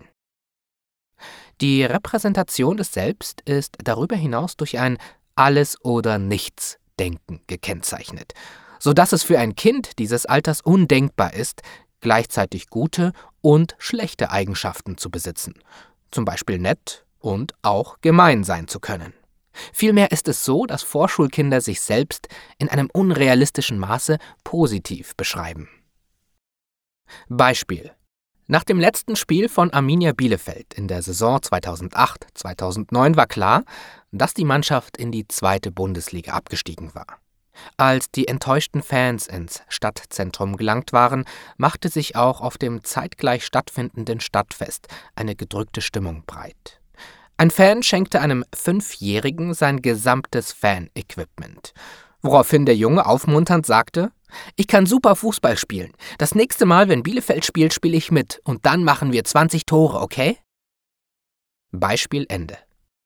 Die Repräsentation des Selbst ist darüber hinaus durch ein Alles-oder-Nichts-Denken gekennzeichnet, sodass es für ein Kind dieses Alters undenkbar ist, gleichzeitig gute und schlechte Eigenschaften zu besitzen, zum Beispiel nett und auch gemein sein zu können. Vielmehr ist es so, dass Vorschulkinder sich selbst in einem unrealistischen Maße positiv beschreiben. Beispiel: Nach dem letzten Spiel von Arminia Bielefeld in der Saison zweitausendacht zweitausendneun war klar, dass die Mannschaft in die zweite Bundesliga abgestiegen war. Als die enttäuschten Fans ins Stadtzentrum gelangt waren, machte sich auch auf dem zeitgleich stattfindenden Stadtfest eine gedrückte Stimmung breit. Ein Fan schenkte einem Fünfjährigen sein gesamtes Fan-Equipment, woraufhin der Junge aufmunternd sagte: »Ich kann super Fußball spielen. Das nächste Mal, wenn Bielefeld spielt, spiele ich mit und dann machen wir zwanzig Tore, okay?« Beispiel Ende.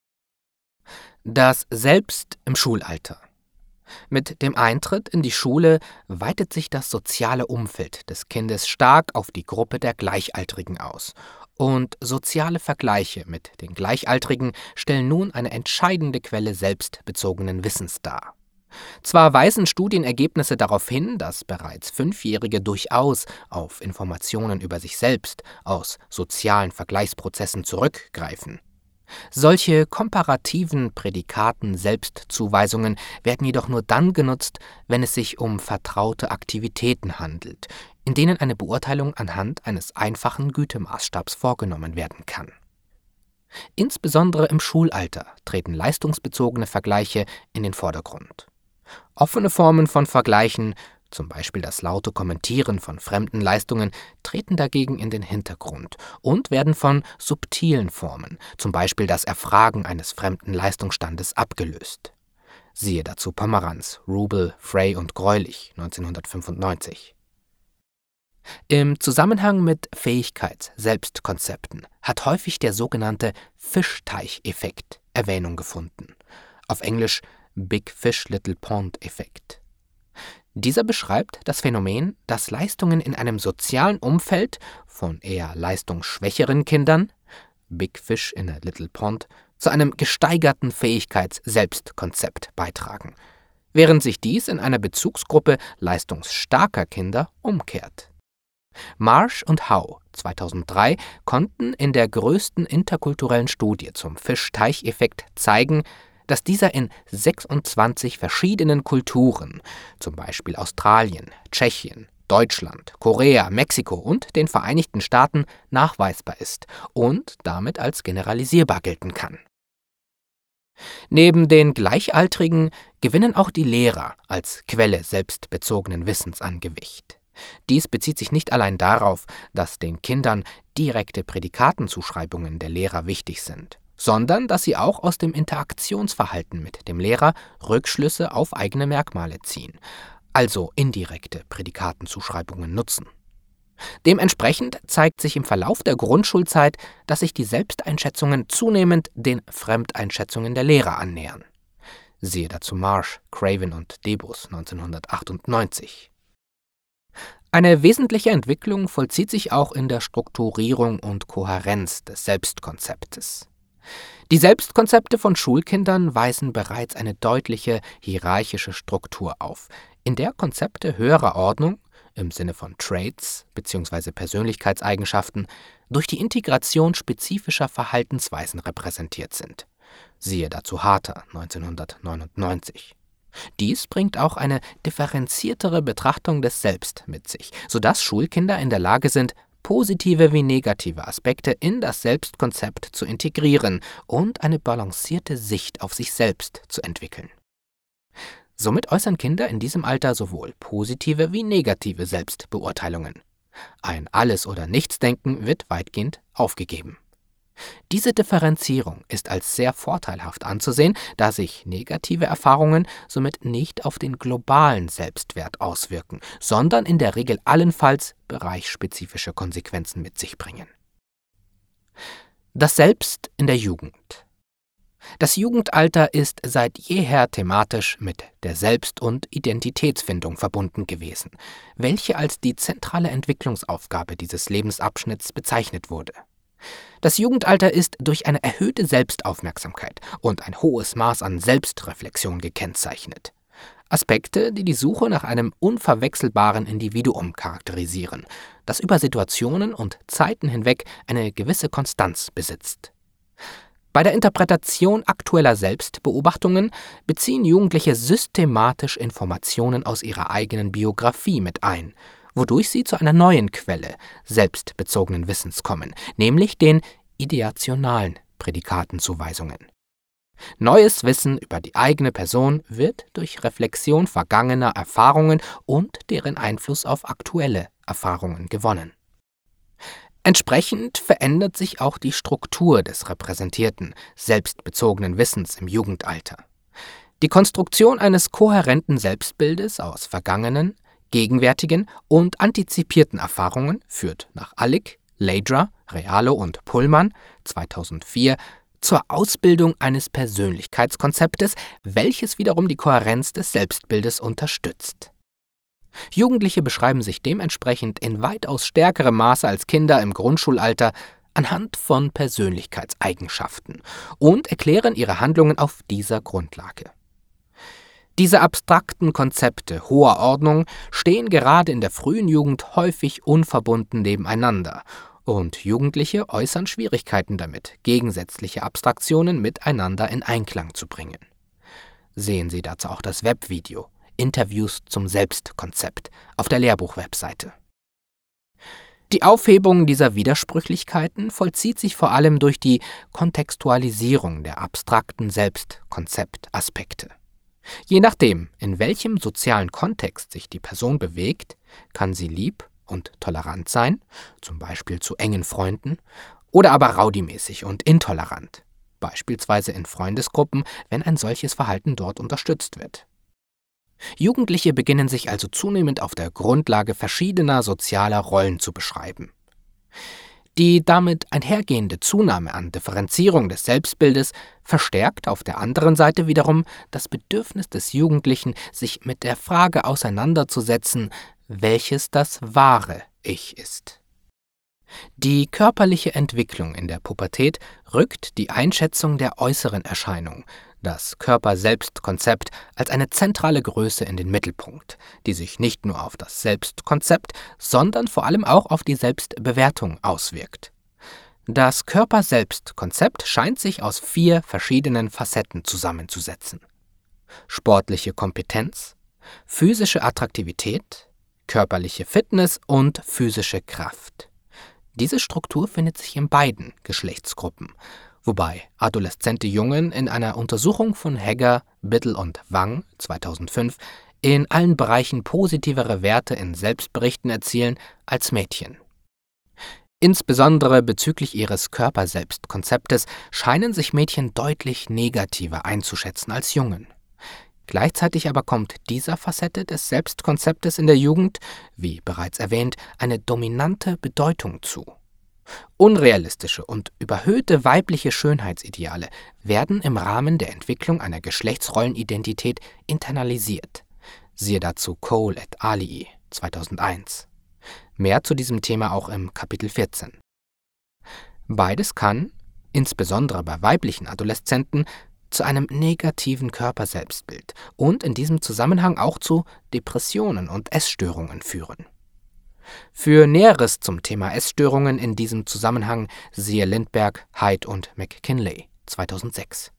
Das Selbst im Schulalter. Mit dem Eintritt in die Schule weitet sich das soziale Umfeld des Kindes stark auf die Gruppe der Gleichaltrigen aus. Und soziale Vergleiche mit den Gleichaltrigen stellen nun eine entscheidende Quelle selbstbezogenen Wissens dar. Zwar weisen Studienergebnisse darauf hin, dass bereits Fünfjährige durchaus auf Informationen über sich selbst aus sozialen Vergleichsprozessen zurückgreifen. Solche komparativen Prädikaten-Selbstzuweisungen werden jedoch nur dann genutzt, wenn es sich um vertraute Aktivitäten handelt, in denen eine Beurteilung anhand eines einfachen Gütemaßstabs vorgenommen werden kann. Insbesondere im Schulalter treten leistungsbezogene Vergleiche in den Vordergrund. Offene Formen von Vergleichen, zum Beispiel das laute Kommentieren von fremden Leistungen, treten dagegen in den Hintergrund und werden von subtilen Formen, zum Beispiel das Erfragen eines fremden Leistungsstandes, abgelöst. Siehe dazu Pomeranz, Rubel, Frey und Greulich, neunzehnhundertfünfundneunzig. Im Zusammenhang mit Fähigkeits-Selbstkonzepten hat häufig der sogenannte Fischteicheffekt Erwähnung gefunden, auf Englisch Big Fish Little Pond Effekt. Dieser beschreibt das Phänomen, dass Leistungen in einem sozialen Umfeld von eher leistungsschwächeren Kindern, Big Fish in a Little Pond, zu einem gesteigerten Fähigkeits-Selbstkonzept beitragen, während sich dies in einer Bezugsgruppe leistungsstarker Kinder umkehrt. Marsh und Howe zweitausenddrei konnten in der größten interkulturellen Studie zum Fischteicheffekt zeigen, dass dieser in sechsundzwanzig verschiedenen Kulturen, zum Beispiel Australien, Tschechien, Deutschland, Korea, Mexiko und den Vereinigten Staaten, nachweisbar ist und damit als generalisierbar gelten kann. Neben den Gleichaltrigen gewinnen auch die Lehrer als Quelle selbstbezogenen Wissens an Gewicht. Dies bezieht sich nicht allein darauf, dass den Kindern direkte Prädikatenzuschreibungen der Lehrer wichtig sind, sondern dass sie auch aus dem Interaktionsverhalten mit dem Lehrer Rückschlüsse auf eigene Merkmale ziehen, also indirekte Prädikatenzuschreibungen nutzen. Dementsprechend zeigt sich im Verlauf der Grundschulzeit, dass sich die Selbsteinschätzungen zunehmend den Fremdeinschätzungen der Lehrer annähern. Siehe dazu Marsh, Craven und Debus neunzehnhundertachtundneunzig. Eine wesentliche Entwicklung vollzieht sich auch in der Strukturierung und Kohärenz des Selbstkonzeptes. Die Selbstkonzepte von Schulkindern weisen bereits eine deutliche hierarchische Struktur auf, in der Konzepte höherer Ordnung, im Sinne von Traits bzw. Persönlichkeitseigenschaften, durch die Integration spezifischer Verhaltensweisen repräsentiert sind. Siehe dazu Harter neunzehnhundertneunundneunzig. Dies bringt auch eine differenziertere Betrachtung des Selbst mit sich, sodass Schulkinder in der Lage sind, positive wie negative Aspekte in das Selbstkonzept zu integrieren und eine balancierte Sicht auf sich selbst zu entwickeln. Somit äußern Kinder in diesem Alter sowohl positive wie negative Selbstbeurteilungen. Ein Alles- oder Nichts-Denken wird weitgehend aufgegeben. Diese Differenzierung ist als sehr vorteilhaft anzusehen, da sich negative Erfahrungen somit nicht auf den globalen Selbstwert auswirken, sondern in der Regel allenfalls bereichsspezifische Konsequenzen mit sich bringen. Das Selbst in der Jugend. Das Jugendalter ist seit jeher thematisch mit der Selbst- und Identitätsfindung verbunden gewesen, welche als die zentrale Entwicklungsaufgabe dieses Lebensabschnitts bezeichnet wurde. Das Jugendalter ist durch eine erhöhte Selbstaufmerksamkeit und ein hohes Maß an Selbstreflexion gekennzeichnet. Aspekte, die die Suche nach einem unverwechselbaren Individuum charakterisieren, das über Situationen und Zeiten hinweg eine gewisse Konstanz besitzt. Bei der Interpretation aktueller Selbstbeobachtungen beziehen Jugendliche systematisch Informationen aus ihrer eigenen Biografie mit ein, wodurch sie zu einer neuen Quelle selbstbezogenen Wissens kommen, nämlich den ideationalen Prädikatenzuweisungen. Neues Wissen über die eigene Person wird durch Reflexion vergangener Erfahrungen und deren Einfluss auf aktuelle Erfahrungen gewonnen. Entsprechend verändert sich auch die Struktur des repräsentierten, selbstbezogenen Wissens im Jugendalter. Die Konstruktion eines kohärenten Selbstbildes aus vergangenen, gegenwärtigen und antizipierten Erfahrungen führt nach Allig, Leydra, Realo und Pullman zweitausendvier zur Ausbildung eines Persönlichkeitskonzeptes, welches wiederum die Kohärenz des Selbstbildes unterstützt. Jugendliche beschreiben sich dementsprechend in weitaus stärkerem Maße als Kinder im Grundschulalter anhand von Persönlichkeitseigenschaften und erklären ihre Handlungen auf dieser Grundlage. Diese abstrakten Konzepte hoher Ordnung stehen gerade in der frühen Jugend häufig unverbunden nebeneinander und Jugendliche äußern Schwierigkeiten damit, gegensätzliche Abstraktionen miteinander in Einklang zu bringen. Sehen Sie dazu auch das Webvideo Interviews zum Selbstkonzept auf der Lehrbuch-Webseite. Die Aufhebung dieser Widersprüchlichkeiten vollzieht sich vor allem durch die Kontextualisierung der abstrakten Selbstkonzeptaspekte. Je nachdem, in welchem sozialen Kontext sich die Person bewegt, kann sie lieb und tolerant sein, zum Beispiel zu engen Freunden, oder aber rowdymäßig und intolerant, beispielsweise in Freundesgruppen, wenn ein solches Verhalten dort unterstützt wird. Jugendliche beginnen sich also zunehmend auf der Grundlage verschiedener sozialer Rollen zu beschreiben. Die damit einhergehende Zunahme an Differenzierung des Selbstbildes verstärkt auf der anderen Seite wiederum das Bedürfnis des Jugendlichen, sich mit der Frage auseinanderzusetzen, welches das wahre Ich ist. Die körperliche Entwicklung in der Pubertät rückt die Einschätzung der äußeren Erscheinung, das Körper-Selbst-Konzept, als eine zentrale Größe in den Mittelpunkt, die sich nicht nur auf das Selbstkonzept, sondern vor allem auch auf die Selbstbewertung auswirkt. Das Körper-Selbst-Konzept scheint sich aus vier verschiedenen Facetten zusammenzusetzen: sportliche Kompetenz, physische Attraktivität, körperliche Fitness und physische Kraft. Diese Struktur findet sich in beiden Geschlechtsgruppen, wobei adoleszente Jungen in einer Untersuchung von Hegger, Biddle und Wang zweitausendfünf in allen Bereichen positivere Werte in Selbstberichten erzielen als Mädchen. Insbesondere bezüglich ihres Körperselbstkonzeptes scheinen sich Mädchen deutlich negativer einzuschätzen als Jungen. Gleichzeitig aber kommt dieser Facette des Selbstkonzeptes in der Jugend, wie bereits erwähnt, eine dominante Bedeutung zu. Unrealistische und überhöhte weibliche Schönheitsideale werden im Rahmen der Entwicklung einer Geschlechtsrollenidentität internalisiert. Siehe dazu Cole et al. zweitausendeins. Mehr zu diesem Thema auch im Kapitel vierzehn. Beides kann, insbesondere bei weiblichen Adoleszenten, zu einem negativen Körperselbstbild und in diesem Zusammenhang auch zu Depressionen und Essstörungen führen. Für Näheres zum Thema Essstörungen in diesem Zusammenhang siehe Lindberg, Haidt und McKinley zweitausendsechs.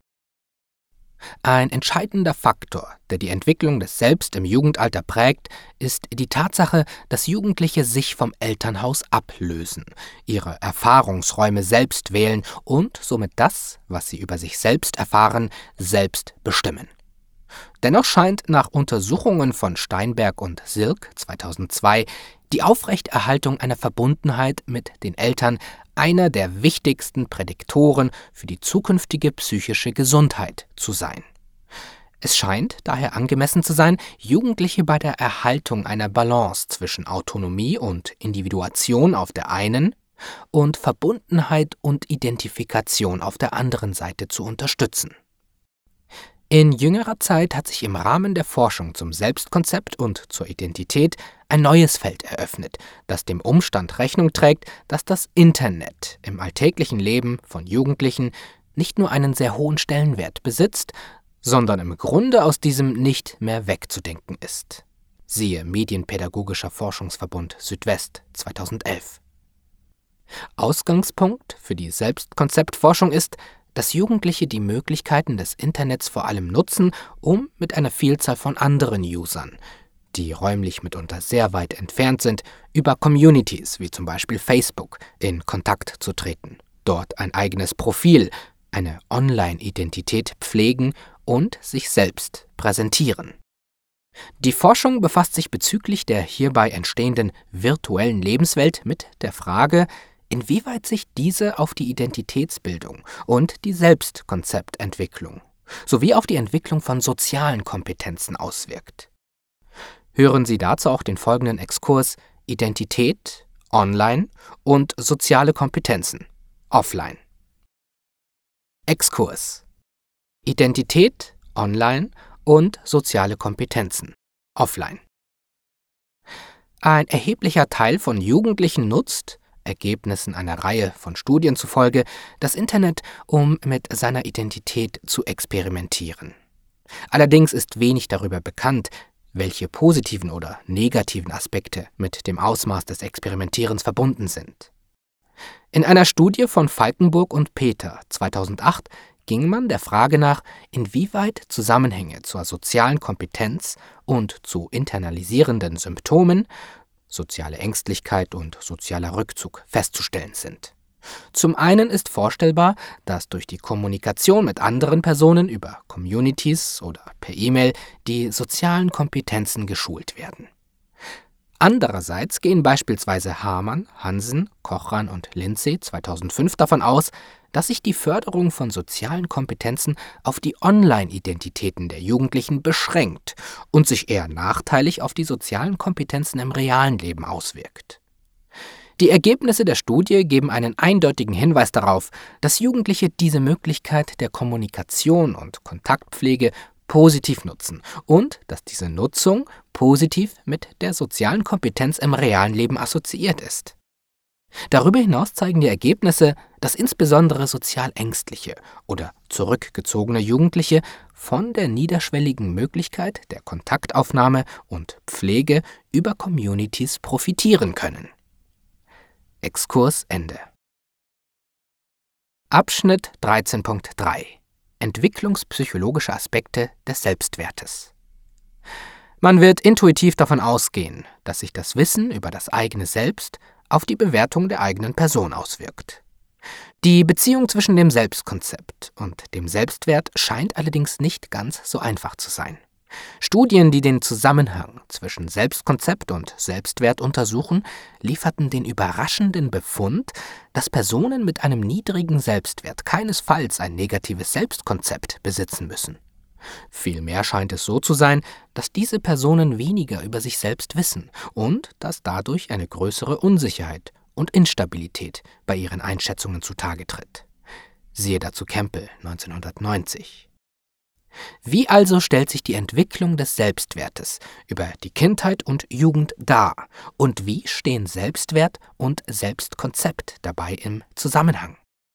Ein entscheidender Faktor, der die Entwicklung des Selbst im Jugendalter prägt, ist die Tatsache, dass Jugendliche sich vom Elternhaus ablösen, ihre Erfahrungsräume selbst wählen und somit das, was sie über sich selbst erfahren, selbst bestimmen. Dennoch scheint nach Untersuchungen von Steinberg und Silk zweitausendzwei die Aufrechterhaltung einer Verbundenheit mit den Eltern einer der wichtigsten Prädiktoren für die zukünftige psychische Gesundheit zu sein. Es scheint daher angemessen zu sein, Jugendliche bei der Erhaltung einer Balance zwischen Autonomie und Individuation auf der einen und Verbundenheit und Identifikation auf der anderen Seite zu unterstützen. In jüngerer Zeit hat sich im Rahmen der Forschung zum Selbstkonzept und zur Identität ein neues Feld eröffnet, das dem Umstand Rechnung trägt, dass das Internet im alltäglichen Leben von Jugendlichen nicht nur einen sehr hohen Stellenwert besitzt, sondern im Grunde aus diesem nicht mehr wegzudenken ist. Siehe Medienpädagogischer Forschungsverbund Südwest zweitausendelf. Ausgangspunkt für die Selbstkonzeptforschung ist, dass Jugendliche die Möglichkeiten des Internets vor allem nutzen, um mit einer Vielzahl von anderen Usern, die räumlich mitunter sehr weit entfernt sind, über Communities wie zum Beispiel Facebook in Kontakt zu treten, dort ein eigenes Profil, eine Online-Identität pflegen und sich selbst präsentieren. Die Forschung befasst sich bezüglich der hierbei entstehenden virtuellen Lebenswelt mit der Frage, inwieweit sich diese auf die Identitätsbildung und die Selbstkonzeptentwicklung sowie auf die Entwicklung von sozialen Kompetenzen auswirkt. Hören Sie dazu auch den folgenden Exkurs Identität, Online und soziale Kompetenzen, Offline. Exkurs: Identität, Online und soziale Kompetenzen, Offline. Ein erheblicher Teil von Jugendlichen nutzt, Ergebnissen einer Reihe von Studien zufolge, das Internet, um mit seiner Identität zu experimentieren. Allerdings ist wenig darüber bekannt, welche positiven oder negativen Aspekte mit dem Ausmaß des Experimentierens verbunden sind. In einer Studie von Falkenburg und Peter zweitausendacht ging man der Frage nach, inwieweit Zusammenhänge zur sozialen Kompetenz und zu internalisierenden Symptomen, soziale Ängstlichkeit und sozialer Rückzug, festzustellen sind. Zum einen ist vorstellbar, dass durch die Kommunikation mit anderen Personen über Communities oder per E-Mail die sozialen Kompetenzen geschult werden. Andererseits gehen beispielsweise Hamann, Hansen, Kochran und Lindsay zweitausendfünf davon aus, dass sich die Förderung von sozialen Kompetenzen auf die Online-Identitäten der Jugendlichen beschränkt und sich eher nachteilig auf die sozialen Kompetenzen im realen Leben auswirkt. Die Ergebnisse der Studie geben einen eindeutigen Hinweis darauf, dass Jugendliche diese Möglichkeit der Kommunikation und Kontaktpflege positiv nutzen und dass diese Nutzung positiv mit der sozialen Kompetenz im realen Leben assoziiert ist. Darüber hinaus zeigen die Ergebnisse, dass insbesondere sozial ängstliche oder zurückgezogene Jugendliche von der niederschwelligen Möglichkeit der Kontaktaufnahme und Pflege über Communities profitieren können. Exkurs Ende. Abschnitt dreizehn Punkt drei Entwicklungspsychologische Aspekte des Selbstwertes. Man wird intuitiv davon ausgehen, dass sich das Wissen über das eigene Selbst auf die Bewertung der eigenen Person auswirkt. Die Beziehung zwischen dem Selbstkonzept und dem Selbstwert scheint allerdings nicht ganz so einfach zu sein. Studien, die den Zusammenhang zwischen Selbstkonzept und Selbstwert untersuchen, lieferten den überraschenden Befund, dass Personen mit einem niedrigen Selbstwert keinesfalls ein negatives Selbstkonzept besitzen müssen. Vielmehr scheint es so zu sein, dass diese Personen weniger über sich selbst wissen und dass dadurch eine größere Unsicherheit und Instabilität bei ihren Einschätzungen zutage tritt. Siehe dazu Campbell neunzehnhundertneunzig. Wie also stellt sich die Entwicklung des Selbstwertes über die Kindheit und Jugend dar und wie stehen Selbstwert und Selbstkonzept dabei im Zusammenhang?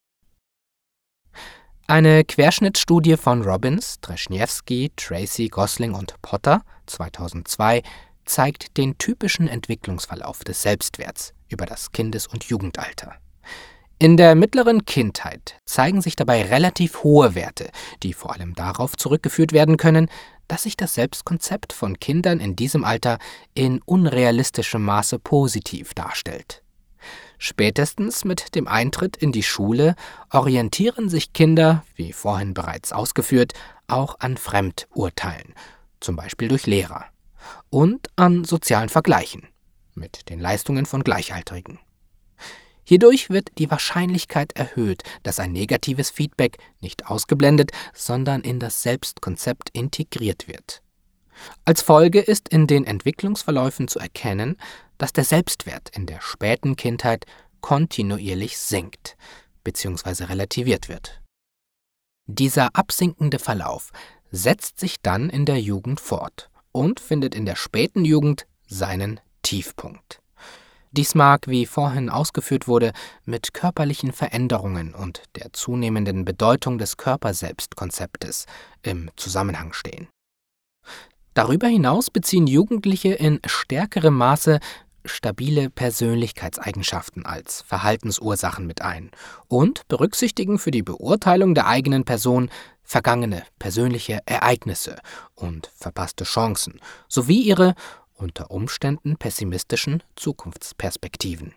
Eine Querschnittsstudie von Robbins, Dreschniewski, Tracy, Gosling und Potter zweitausendzwei zeigt den typischen Entwicklungsverlauf des Selbstwerts über das Kindes- und Jugendalter. In der mittleren Kindheit zeigen sich dabei relativ hohe Werte, die vor allem darauf zurückgeführt werden können, dass sich das Selbstkonzept von Kindern in diesem Alter in unrealistischem Maße positiv darstellt. Spätestens mit dem Eintritt in die Schule orientieren sich Kinder, wie vorhin bereits ausgeführt, auch an Fremdurteilen, zum Beispiel durch Lehrer, und an sozialen Vergleichen mit den Leistungen von Gleichaltrigen. Hierdurch wird die Wahrscheinlichkeit erhöht, dass ein negatives Feedback nicht ausgeblendet, sondern in das Selbstkonzept integriert wird. Als Folge ist in den Entwicklungsverläufen zu erkennen, dass der Selbstwert in der späten Kindheit kontinuierlich sinkt bzw. relativiert wird. Dieser absinkende Verlauf setzt sich dann in der Jugend fort und findet in der späten Jugend seinen Tiefpunkt. Dies mag, wie vorhin ausgeführt wurde, mit körperlichen Veränderungen und der zunehmenden Bedeutung des Körperselbstkonzeptes im Zusammenhang stehen. Darüber hinaus beziehen Jugendliche in stärkerem Maße stabile Persönlichkeitseigenschaften als Verhaltensursachen mit ein und berücksichtigen für die Beurteilung der eigenen Person vergangene persönliche Ereignisse und verpasste Chancen sowie ihre unter Umständen pessimistischen Zukunftsperspektiven.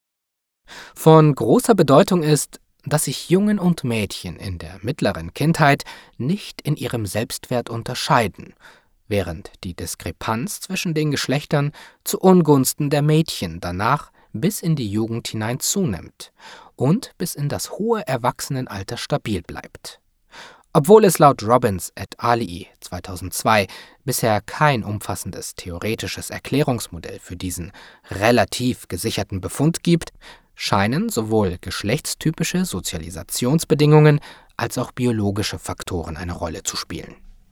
Von großer Bedeutung ist, dass sich Jungen und Mädchen in der mittleren Kindheit nicht in ihrem Selbstwert unterscheiden, während die Diskrepanz zwischen den Geschlechtern zu Ungunsten der Mädchen danach bis in die Jugend hinein zunimmt und bis in das hohe Erwachsenenalter stabil bleibt. Obwohl es laut Robbins et al. zweitausendzwei bisher kein umfassendes theoretisches Erklärungsmodell für diesen relativ gesicherten Befund gibt, scheinen sowohl geschlechtstypische Sozialisationsbedingungen als auch biologische Faktoren eine Rolle zu spielen.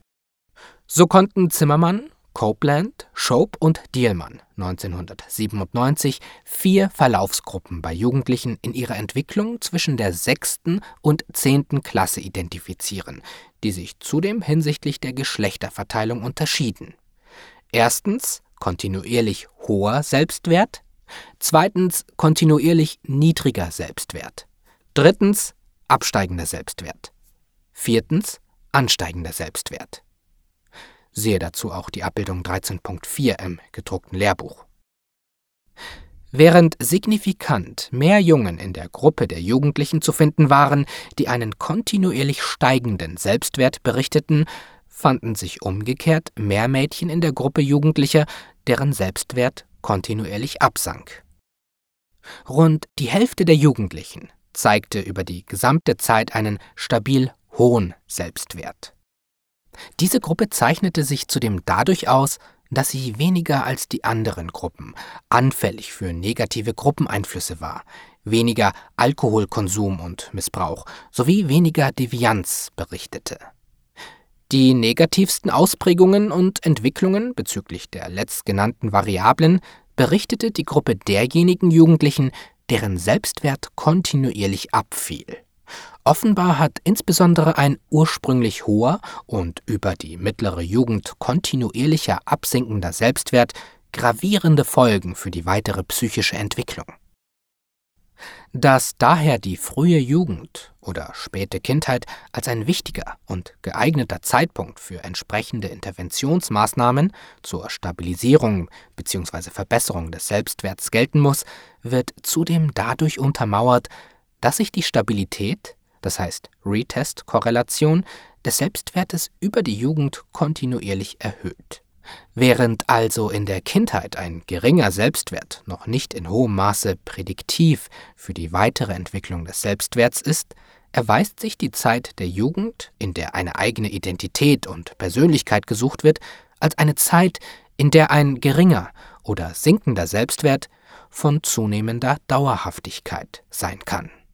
So konnten Zimmermann, Copeland, Shope und Dielman neunzehnhundertsiebenundneunzig vier Verlaufsgruppen bei Jugendlichen in ihrer Entwicklung zwischen der sechsten und zehnten Klasse identifizieren, die sich zudem hinsichtlich der Geschlechterverteilung unterschieden. Erstens kontinuierlich hoher Selbstwert, zweitens kontinuierlich niedriger Selbstwert, drittens absteigender Selbstwert, viertens ansteigender Selbstwert. Siehe dazu auch die Abbildung dreizehn Punkt vier im gedruckten Lehrbuch. Während signifikant mehr Jungen in der Gruppe der Jugendlichen zu finden waren, die einen kontinuierlich steigenden Selbstwert berichteten, fanden sich umgekehrt mehr Mädchen in der Gruppe Jugendlicher, deren Selbstwert kontinuierlich absank. Rund die Hälfte der Jugendlichen zeigte über die gesamte Zeit einen stabil hohen Selbstwert. Diese Gruppe zeichnete sich zudem dadurch aus, dass sie weniger als die anderen Gruppen anfällig für negative Gruppeneinflüsse war, weniger Alkoholkonsum und Missbrauch sowie weniger Devianz berichtete. Die negativsten Ausprägungen und Entwicklungen bezüglich der letztgenannten Variablen berichtete die Gruppe derjenigen Jugendlichen, deren Selbstwert kontinuierlich abfiel. Offenbar hat insbesondere ein ursprünglich hoher und über die mittlere Jugend kontinuierlicher absinkender Selbstwert gravierende Folgen für die weitere psychische Entwicklung. Dass daher die frühe Jugend oder späte Kindheit als ein wichtiger und geeigneter Zeitpunkt für entsprechende Interventionsmaßnahmen zur Stabilisierung bzw. Verbesserung des Selbstwerts gelten muss, wird zudem dadurch untermauert, dass sich die Stabilität, das heißt Retest-Korrelation, des Selbstwertes über die Jugend kontinuierlich erhöht. Während also in der Kindheit ein geringer Selbstwert noch nicht in hohem Maße prädiktiv für die weitere Entwicklung des Selbstwerts ist, erweist sich die Zeit der Jugend, in der eine eigene Identität und Persönlichkeit gesucht wird, als eine Zeit, in der ein geringer oder sinkender Selbstwert von zunehmender Dauerhaftigkeit sein kann.